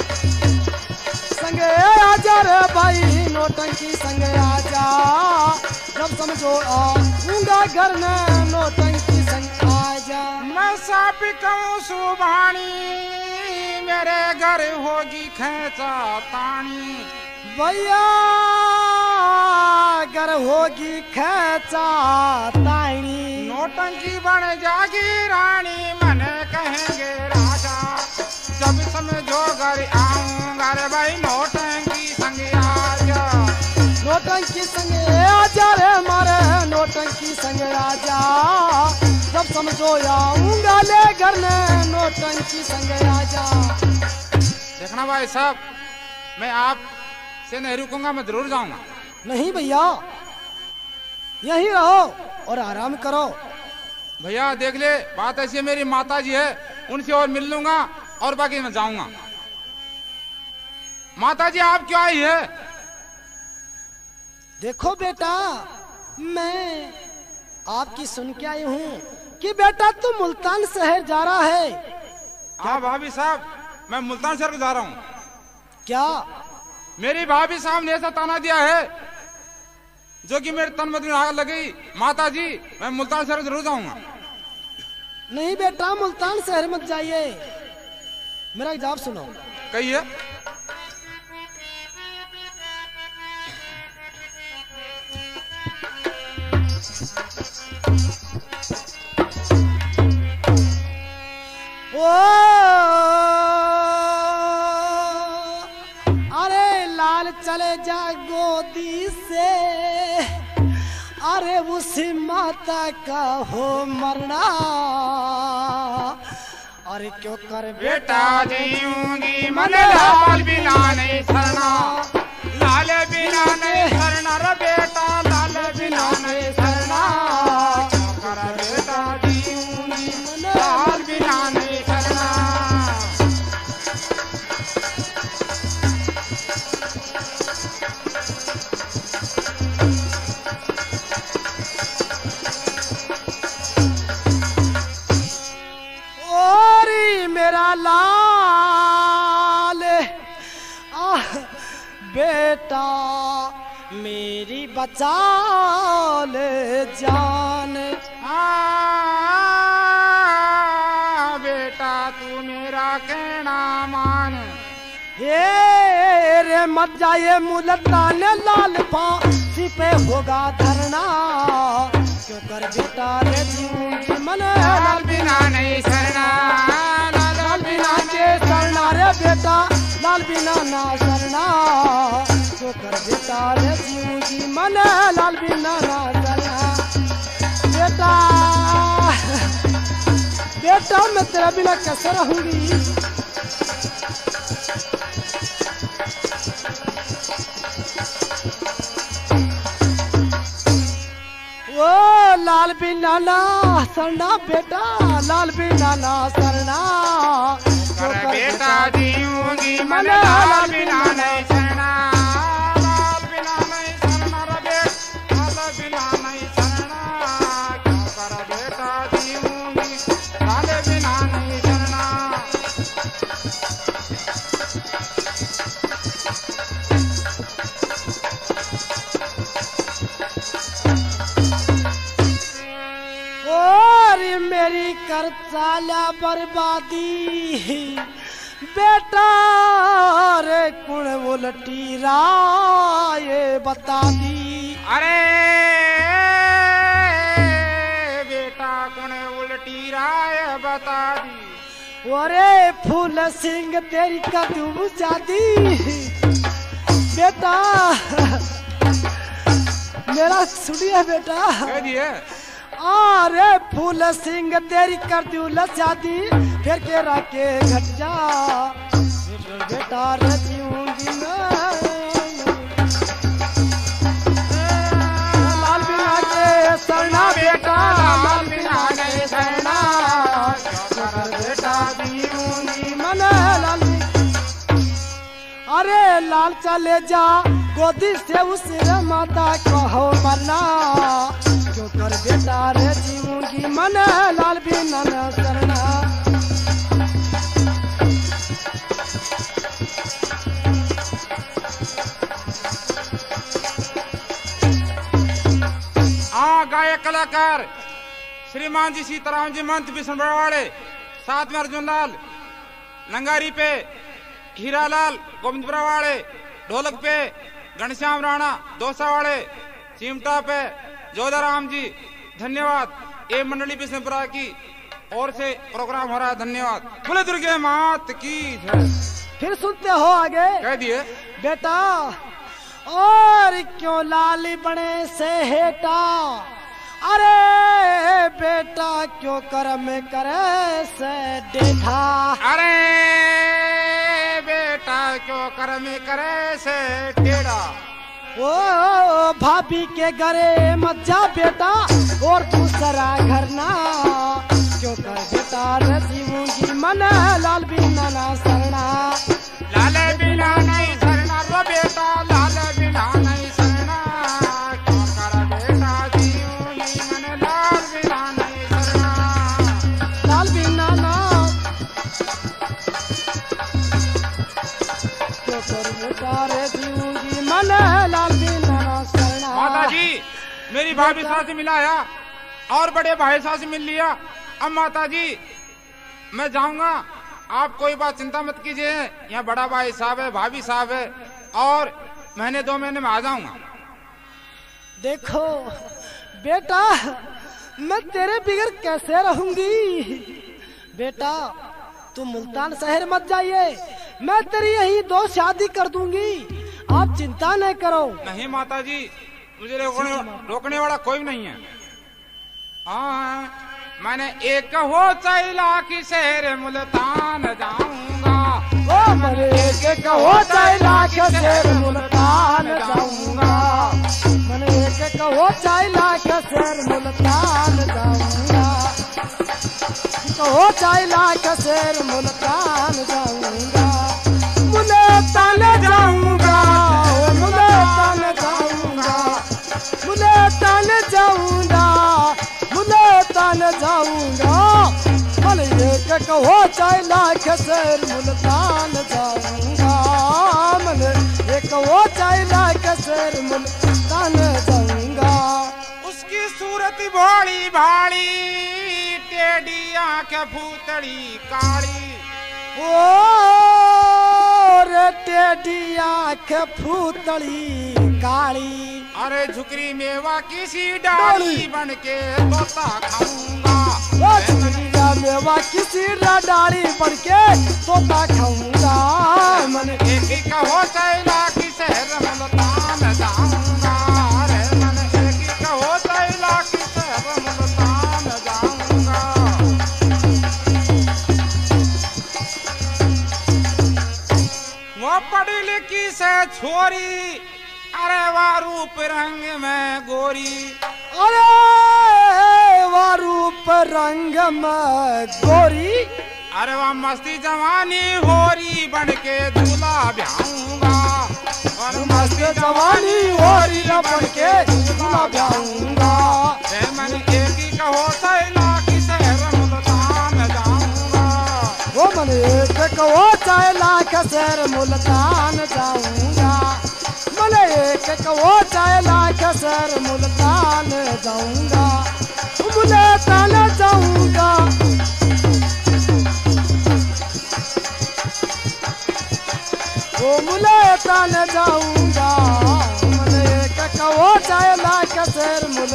संग आजा रे भाई, नोटंकी संग आजा। जब समझो आऊंगा घर, नोटंकी संग आजा। मैं साप कहूँ सुभानी, मेरे घर होगी खेचा तानी। भैया घर होगी खेचा तानी। नोटंकी बन जागी रानी, मने कहेंगे राजा। जब समझो घर आऊंगा रे भाई, नोटंकी संग आजा। नोटंकी संग आजा रे मारे, नोटंकी संग आजा। जब समझो आऊंगा ले घर में, नोटंकी संग आजा। देखना भाई साहब, मैं आप से नहीं रुकूंगा, मैं जरूर जाऊंगा। नहीं भैया, यहीं रहो और आराम करो। भैया देख ले, बात ऐसी है, मेरी माता जी है, उनसे और मिल लूंगा और बाकी मैं जाऊंगा। माता जी आप क्यों आई है? देखो बेटा, मैं आपकी सुन के आई हूँ कि बेटा तू मुल्तान शहर जा रहा है। हाँ भाभी साहब, मैं मुल्तान शहर को जा रहा हूँ। क्या? मेरी भाभी साहब ने ऐसा ताना दिया है जो कि मेरे तन बदन में आग लगी। माता जी, मैं मुल्तान शहर जरूर जाऊंगा। नहीं बेटा, मुल्तान शहर मत जाइए, मेरा जवाब सुनो। कहिए। ओ अरे लाल चले जा गोदी से, अरे उसी माता का हो मरना। अरे क्यों कर बेटा जीऊंगी मन, लाल बिना नहीं सरना। लाल बिना नहीं सरना रे बेटा, लाल बिना नहीं सरना। क्यों कर बेटा जीऊंगी मन, लाल बिना नहीं सरना। मेरा लाल आह बेटा, मेरी बचा ले जान। हाँ बेटा, तू मेरा कहना मान। ये रे मत जाए मुल्तान, लाल फांसी पे होगा धरना। क्यों कर बेटा रे जीऊंगी मन, लाल बिना नहीं सरना। लाल बिना के सरना रे बेटा, लाल बिना ना सरना। क्यों कर बेटा रे जीऊंगी मन, लाल बिना ना सरना। बेटा बेटा मैं तेरा बिना कैसे रहूंगी? ओ लाल बिना ना सरना बेटा, लाल बिना ना सरना। कर बेटा जीऊंगी मन, लाल बिना नहीं सरना। लाल बिना नहीं सरना रे बेटा, लाल बिना नहीं सरना। क्यों कर बेटा जीऊंगी, लाल बिना नहीं सरना। और मेरी कर चाला बर्बादी, बेटा रे कुण उलटी राय बता दी। अरे बेटा कुण उल्टी राय बता दी। अरे फूल सिंह तेरी कदू जादी। बेटा मेरा सुनिए बेटा। कह दिए। अरे फूल सिंह तेरी कर दू लचादी फिर के राके घट जा। बेटा रजूंगी मैं लाल बिना के सरना। बेटा लाल बिना के सरना। बेटा दीऊंगी मन लाल। अरे लाल चले जा गोदी से उस माता कहो मरना। जो कर बेटा रे जीऊंगी मन लाल बिना न सरना। हाँ गायक कलाकार श्रीमान जी सीताराम जी मंत विष्णु बड़वाड़े, साथ में अर्जुन लाल, लंगारी पे हीरालाल गोविंद बड़वाड़े, ढोलक पे घनश्याम राणा दोसावाड़े, चिमटा पे जोधाराम जी। धन्यवाद। ये मंडली विष्णुपुरा की ओर से प्रोग्राम हो रहा है। धन्यवाद। बोले दुर्गे मात की जय। फिर सुनते हो आगे। कह दिए। बेटा और क्यों लाली बने से हेटा। अरे बेटा क्यों कर्म करे से डेठा। अरे बेटा क्यों कर्म करे से टेढ़ा। ओ भाभी के घरे मत जा बेटा और दूसरा घर ना। क्यों कर बेटा रजीवूंगी मन लाल बिना ना सरना। लाल बिना नहीं सरना रो बेटा लाल बिना नहीं सरना। क्यों कर बेटा जीऊंगी मन लाल बिना नहीं सरना। लाल बिना ना क्यों कर बेटा रजीवूंगी मन लाल बिना ना सरना। माता जी मेरी भाभी साहब से मिलाया और बड़े भाई साहब से मिल लिया। अब माता जी मैं जाऊंगा, आप कोई बात चिंता मत कीजिए। यहाँ बड़ा भाई साहब है, भाभी साहब है और महीने दो महीने में आ जाऊंगा। देखो बेटा मैं तेरे बिगड़ कैसे रहूंगी। बेटा तुम मुल्तान शहर मत जाइए, मैं तेरी यही दो शादी कर दूंगी। आप चिंता नहीं करो। नहीं माता जी मुझे रोकने रोकने वाला कोई भी नहीं है। हाँ मैंने एक हो चैला की शहर मुल्तान जाऊंगा। ओ मैंने एक एक हो चैला के शहर मुल्तान जाऊंगा। मैंने एक एक हो चैला के शहर मुल्तान जाऊंगा। हो चैला के शहर मुल्तान जाऊंगा। मुल्तान जाऊंगा मुल्तान जाऊंगा मुल्तान जाऊंगा मुल्तान जाऊंगा। मन एक हो चैला के शहर मुल्तान जाऊंगा। मन एक हो चैला के शहर मुल्तान जाऊंगा। उसकी सूरत भोली भाली टेढ़ी आंख भूतड़ी काली। ओ रे टेढ़ी आंख फूतड़ी काली। अरे झुकरी मेवा किसी डाली बन के तोता खाऊंगा। ओ झुकरीया मेवा किसी डाली बन के तोता खाऊंगा। मन एक ही कहो चैला की शहर मुल्तान जाऊंगा। अरे मन एक ही कहो चैला की शहर मुल्तान जाऊंगा। वो पढ़ी लिखी से छोरी अरे वाह रूप रंग में गोरी। अरे वाह रूप रंग में गोरी। अरे वाह मस्ती जवानी होरी बन के दूल्हा ब्याऊंगा। और मस्ती जवानी होरी बन के दूल्हा ब्याऊंगा। मन एक ही कहो चैला की शहर मुल्तान जाऊंगा। वो मन एक कहो चैला के शहर मुल्तान जाऊंगा। मन एक कहो चैला के शहर मुल्तान जाऊंगा। मुल्तान जाऊंगा। जाने जाऊंगा मन एक कहो चाहे लाख शेर मुल।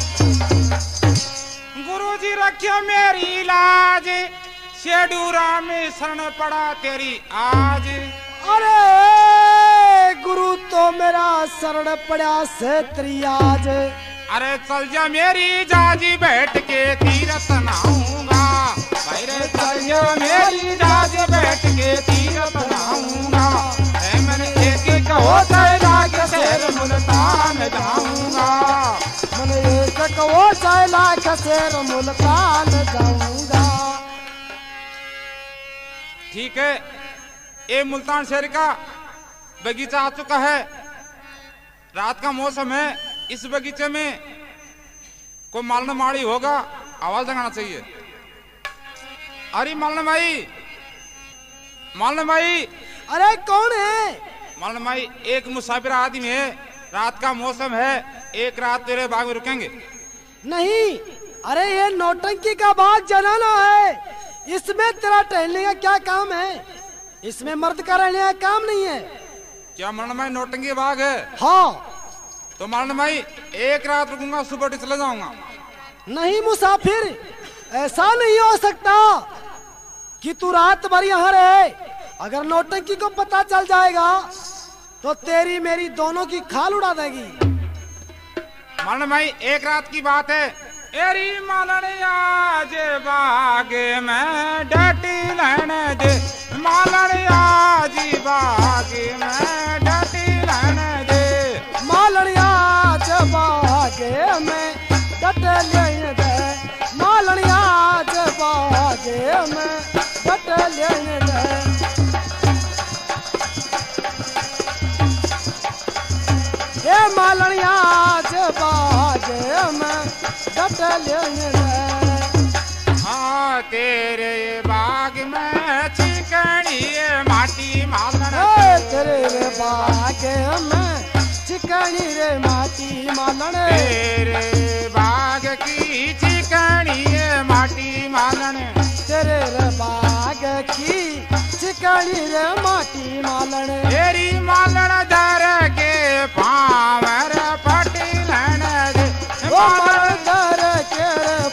गुरुजी रखियो मेरी लाज शेडूरा में शरण पड़ा तेरी आज। अरे गुरु तो मेरा शरण पड़ा से तेरी आज। अरे चल जा मेरी जाजी बैठ के तीरथ नहाऊंगा अरे चल जा मेरी जाजी बैठ के तीरथ नहाऊंगा मैंने एक एक होता है लाख शेर मुल्तान जाऊंगा मन एक कहो चाहे लाख शेर मुल्तान जाऊंगा। ठीक है ये मुल्तान शहर का बगीचा आ चुका है। रात का मौसम है। इस बगीचे में कोई मालना माड़ी होगा आवाज लगाना चाहिए। अरे मालना माई मालना माई। अरे कौन है? मालना माई एक मुसाफिर आदमी है। रात का मौसम है। एक रात तेरे बाग में रुकेंगे? नहीं। अरे ये नौटंकी का बाग जनाना है। इसमें तेरा टहलने का क्या काम है? इसमें मर्द का रहने का काम नहीं है। क्या मालना माई नौटंकी बाग है? हाँ। तो मालना माई एक रात रुकूंगा सुबह उठ चला जाऊंगा। नहीं मुसाफिर ऐसा नहीं हो सकता कि तू रात भर यहाँ रहे। अगर नौटंकी को पता चल जाएगा तो तेरी मेरी दोनों की खाल उड़ा देगी। मालना माई एक रात की बात है। एरी मालन आज बागे में डटी रहने दे मालन आज बागे में डटी रहने दे मालन आज बागे में डटे लेने दे मालन आज बागे में डटे लेने दे। ये मालन आज बागे में डटे लेने दे। हाँ तेरे बाग में चिकनी माटी मालन तेरे बाग में चिकनी रे माटी मालन तेरे बाग की चिकनी माटी मालन तेरे रे बाग की चिकनी रे माटी मालन तेरी मालन दर के पावर पटी लेने दे मालन दर के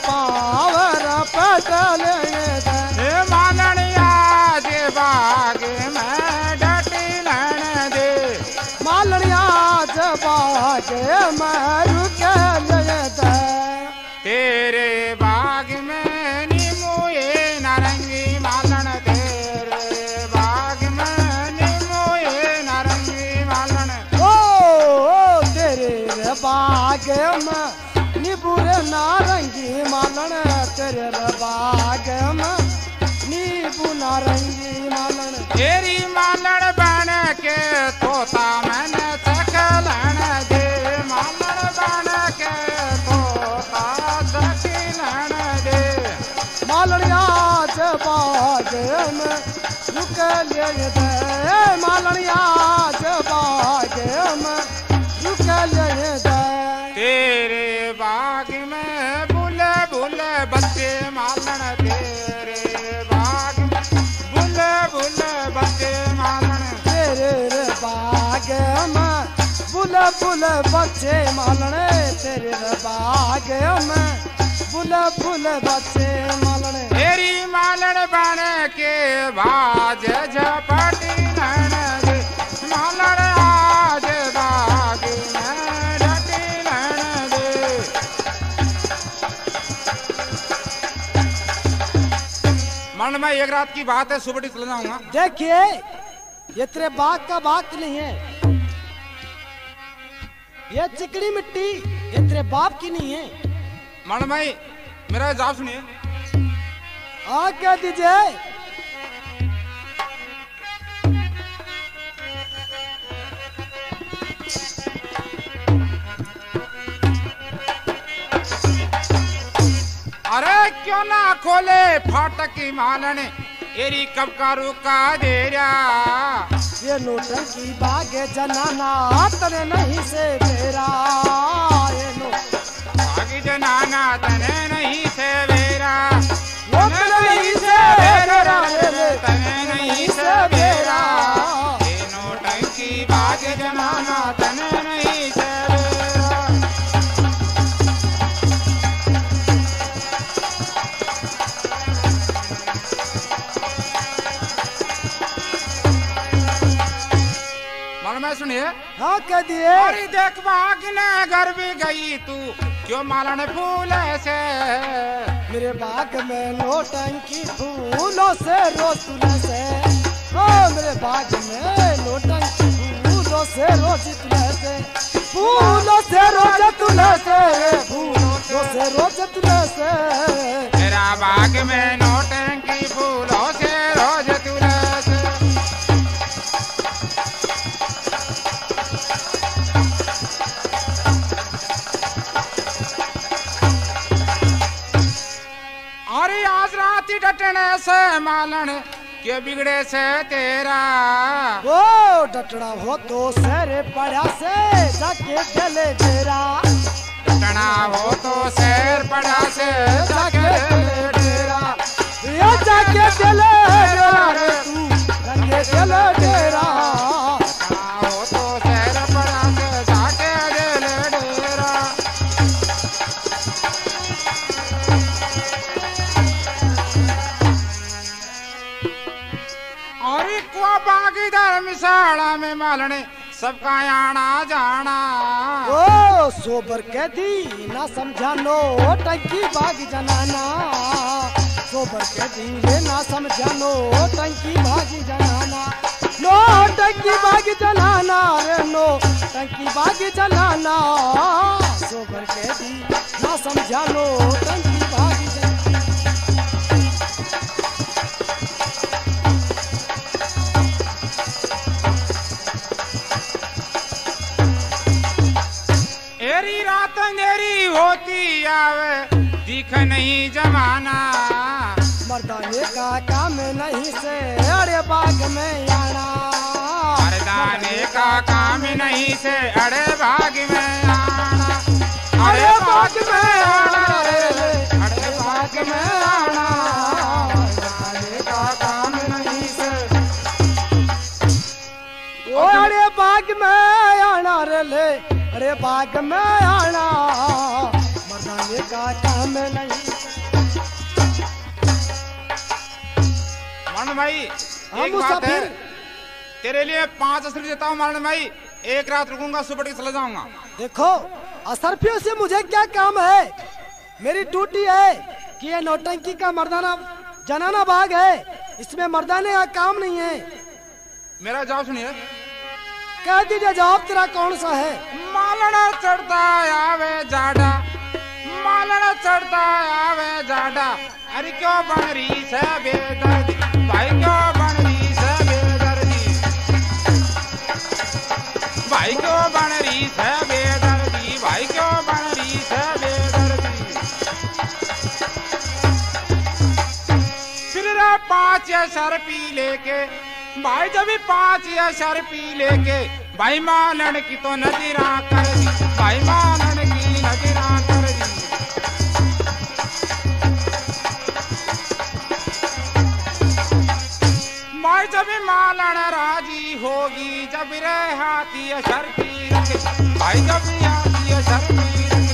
पावर पट लेने दे मालन आज बाग में डटी लेने दे मालन आज बाग में रुक लेने दे। तेरे बाग में नींबू ये नारंगी मालन तेरे बाग में नींबू ये नारंगी मालन ओ, ओ तेरे रे बाग में नींबू रे नारंगी मालन तेरे रे बाग में नींबू नारंगी मालन तेरी मालन बन के तोता मैंने चकलन दे मालन बन के तोता चकलन दे मालन आज बाग में रुक लेने दे मालन आज बाग में रुक लेने दे। तेरे बाग में बुले बुले बच्चे मालन तेरे बाग में बुले बुले बच्चे मालन तेरे रे बाग में बुले बुले बच्चे मालन तेरे रे बाग में बुले बुले बच्चे मालन तेरी मालन बन के बाज झपटी नैन दे मालन आज बाग में डटी नैन दे। मालन मैं एक रात की बात है सुबह चला जाऊंगा। देखिए ये तेरे बाग का बाग नहीं है। ये चिकनी मिट्टी ये तेरे बाप की नहीं है। मालन भाई मेरा जवाब सुनिए। आ क्या दीजिए। अरे क्यों ना खोले फाटक की मालन एरी कब का रुका दे रहा। ये नोटंकी बाग जनाना तने नहीं से बेरा ये नो बाग जनाना तने नहीं से बेरा वो नहीं से बेरा तने नहीं से बेरा ये नोटंकी सुनिए। हाँ कह दिए। अरे देख बाग ने घर भी गई तू क्यों मालन फूल से। मेरे बाग में नौटंकी फूलों से रोज तुले से। ओ मेरे बाग में नौटंकी फूलों से रोज तुले से। फूलों से रोज तुले से। फूलों से रोज तुले से। तेरा बाग में नौटंकी फूलों से रोज तुले से। अरे आज रात डटने से मालन के बिगड़े से तेरा। वो डटना हो तो सर पड़ा से जाके चले तेरा। डटना हो तो शेर पड़ा से जाके चले तेरा। ये जाके चले तेरा रे तू जाके चले तेरा। डटना हो तो शेर पड़ा से जाके चले तेरा। और को बागी धर्मशाला में मालने सबका आना जाना। ओ सोबर के दी ना समझा नो टंकी बाग जनाना। सोबर के दी रे ना समझा नो टंकी बाग जनाना। नो टंकी बाग जनाना रे नो टंकी बाग जनाना। सोबर के दी ना समझा नो टंकी बाग जनाना। एरी रात अंधेरी होती आवे दिख नहीं जमाना। मर्दाने का काम नहीं से अरे बाग में आना। मर्दाने का काम नहीं से अरे बाग में आना। अरे बाग में आना रे अरे बाग में आना। मर्दाने का काम नहीं से। ओ अरे बाग में आना रे ले अरे बाग में आना। मर्दाने का काम नहीं। मरण भाई हम एक बात है, मुसाफिर। तेरे लिए पांच असर देता हूँ मरण भाई। एक रात रुकूंगा सुबह के चला जाऊंगा। देखो असरफियों से मुझे क्या काम है। मेरी ड्यूटी है कि ये नौटंकी का मर्दाना जनाना बाग है। इसमें मर्दाने का काम नहीं है। मेरा जवाब सुनिए। कह दीजिए जवाब तेरा कौन सा है। मालना चढ़ता आवे जाडा। मालना चढ़ता आवे जाडा। अरे क्यों बन रही से बेदर्दी भाई क्यों बन रही से बेदर्दी। भाई क्यों बन रही से बेदर्दी। भाई क्यों बन रही से बेदर्दी। फिर रे पांच या सर पी लेके भाई जब भी पांच या सर पी लेके भाई मालन की तो नजरा कर दी। भाई मालन की नजरा कर दी। भाई जब भी मालन राजी होगी जब रे हाथी सर पी रख। भाई जब भी हाथी सर पी रख।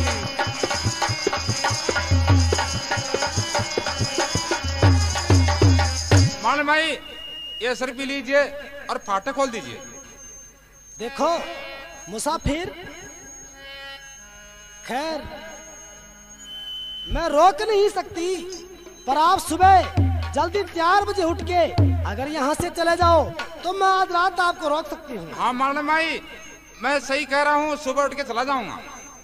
मान भाई ये सर पी लीजिए और फाटक खोल दीजिए। देखो मुसाफिर खैर मैं रोक नहीं सकती पर आप सुबह जल्दी चार बजे उठ के अगर यहाँ से चले जाओ तो मैं आज रात आपको रोक सकती हूँ। हाँ मान भाई मैं सही कह रहा हूँ। सुबह उठ के चला जाऊंगा।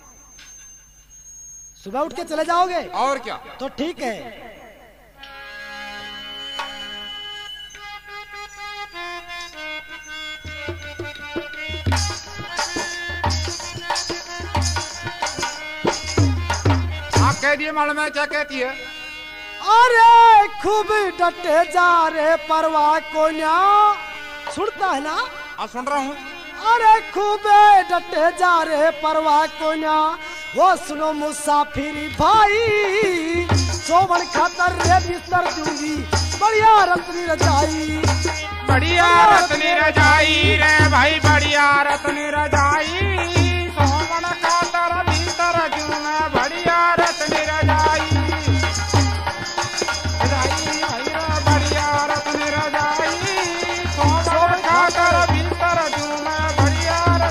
सुबह उठ के चले जाओगे और क्या। तो ठीक है। कह दिए मालूम है क्या कहती है। अरे खूब डटे जा रे परवाह को न्या। सुनता है ना। हाँ सुन रहा हूँ। अरे खूब डटे जा रे परवाह को न्या। वो सुनो मुसाफिरी भाई सोवन खातर रे बिस्तर दूंगी बढ़िया रत्नी रजाई। बढ़िया रत्नी रजाई रे भाई बढ़िया रत्नी रजाई। सोवन खातर भीतर दूंगा बढ़िया रत्नी रजाई। बढ़िया रत्नी रजाई। सोवन खातर भीतर दूंगा बढ़िया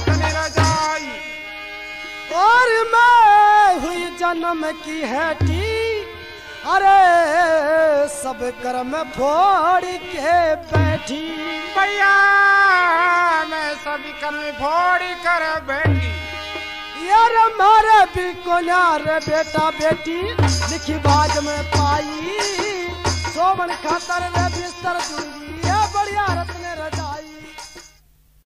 यार मैं हुई जन्म की हैटी, अरे सब कर्म फोड़ के बैठी। भैया मैं सभी कर्म फोड़ कर बैठी। यार मारे भी कोन्यार बेटा बेटी, लिखी बाज में पाई, सोवन खातर रे बिस्तर दूंगी, ये बढ़िया।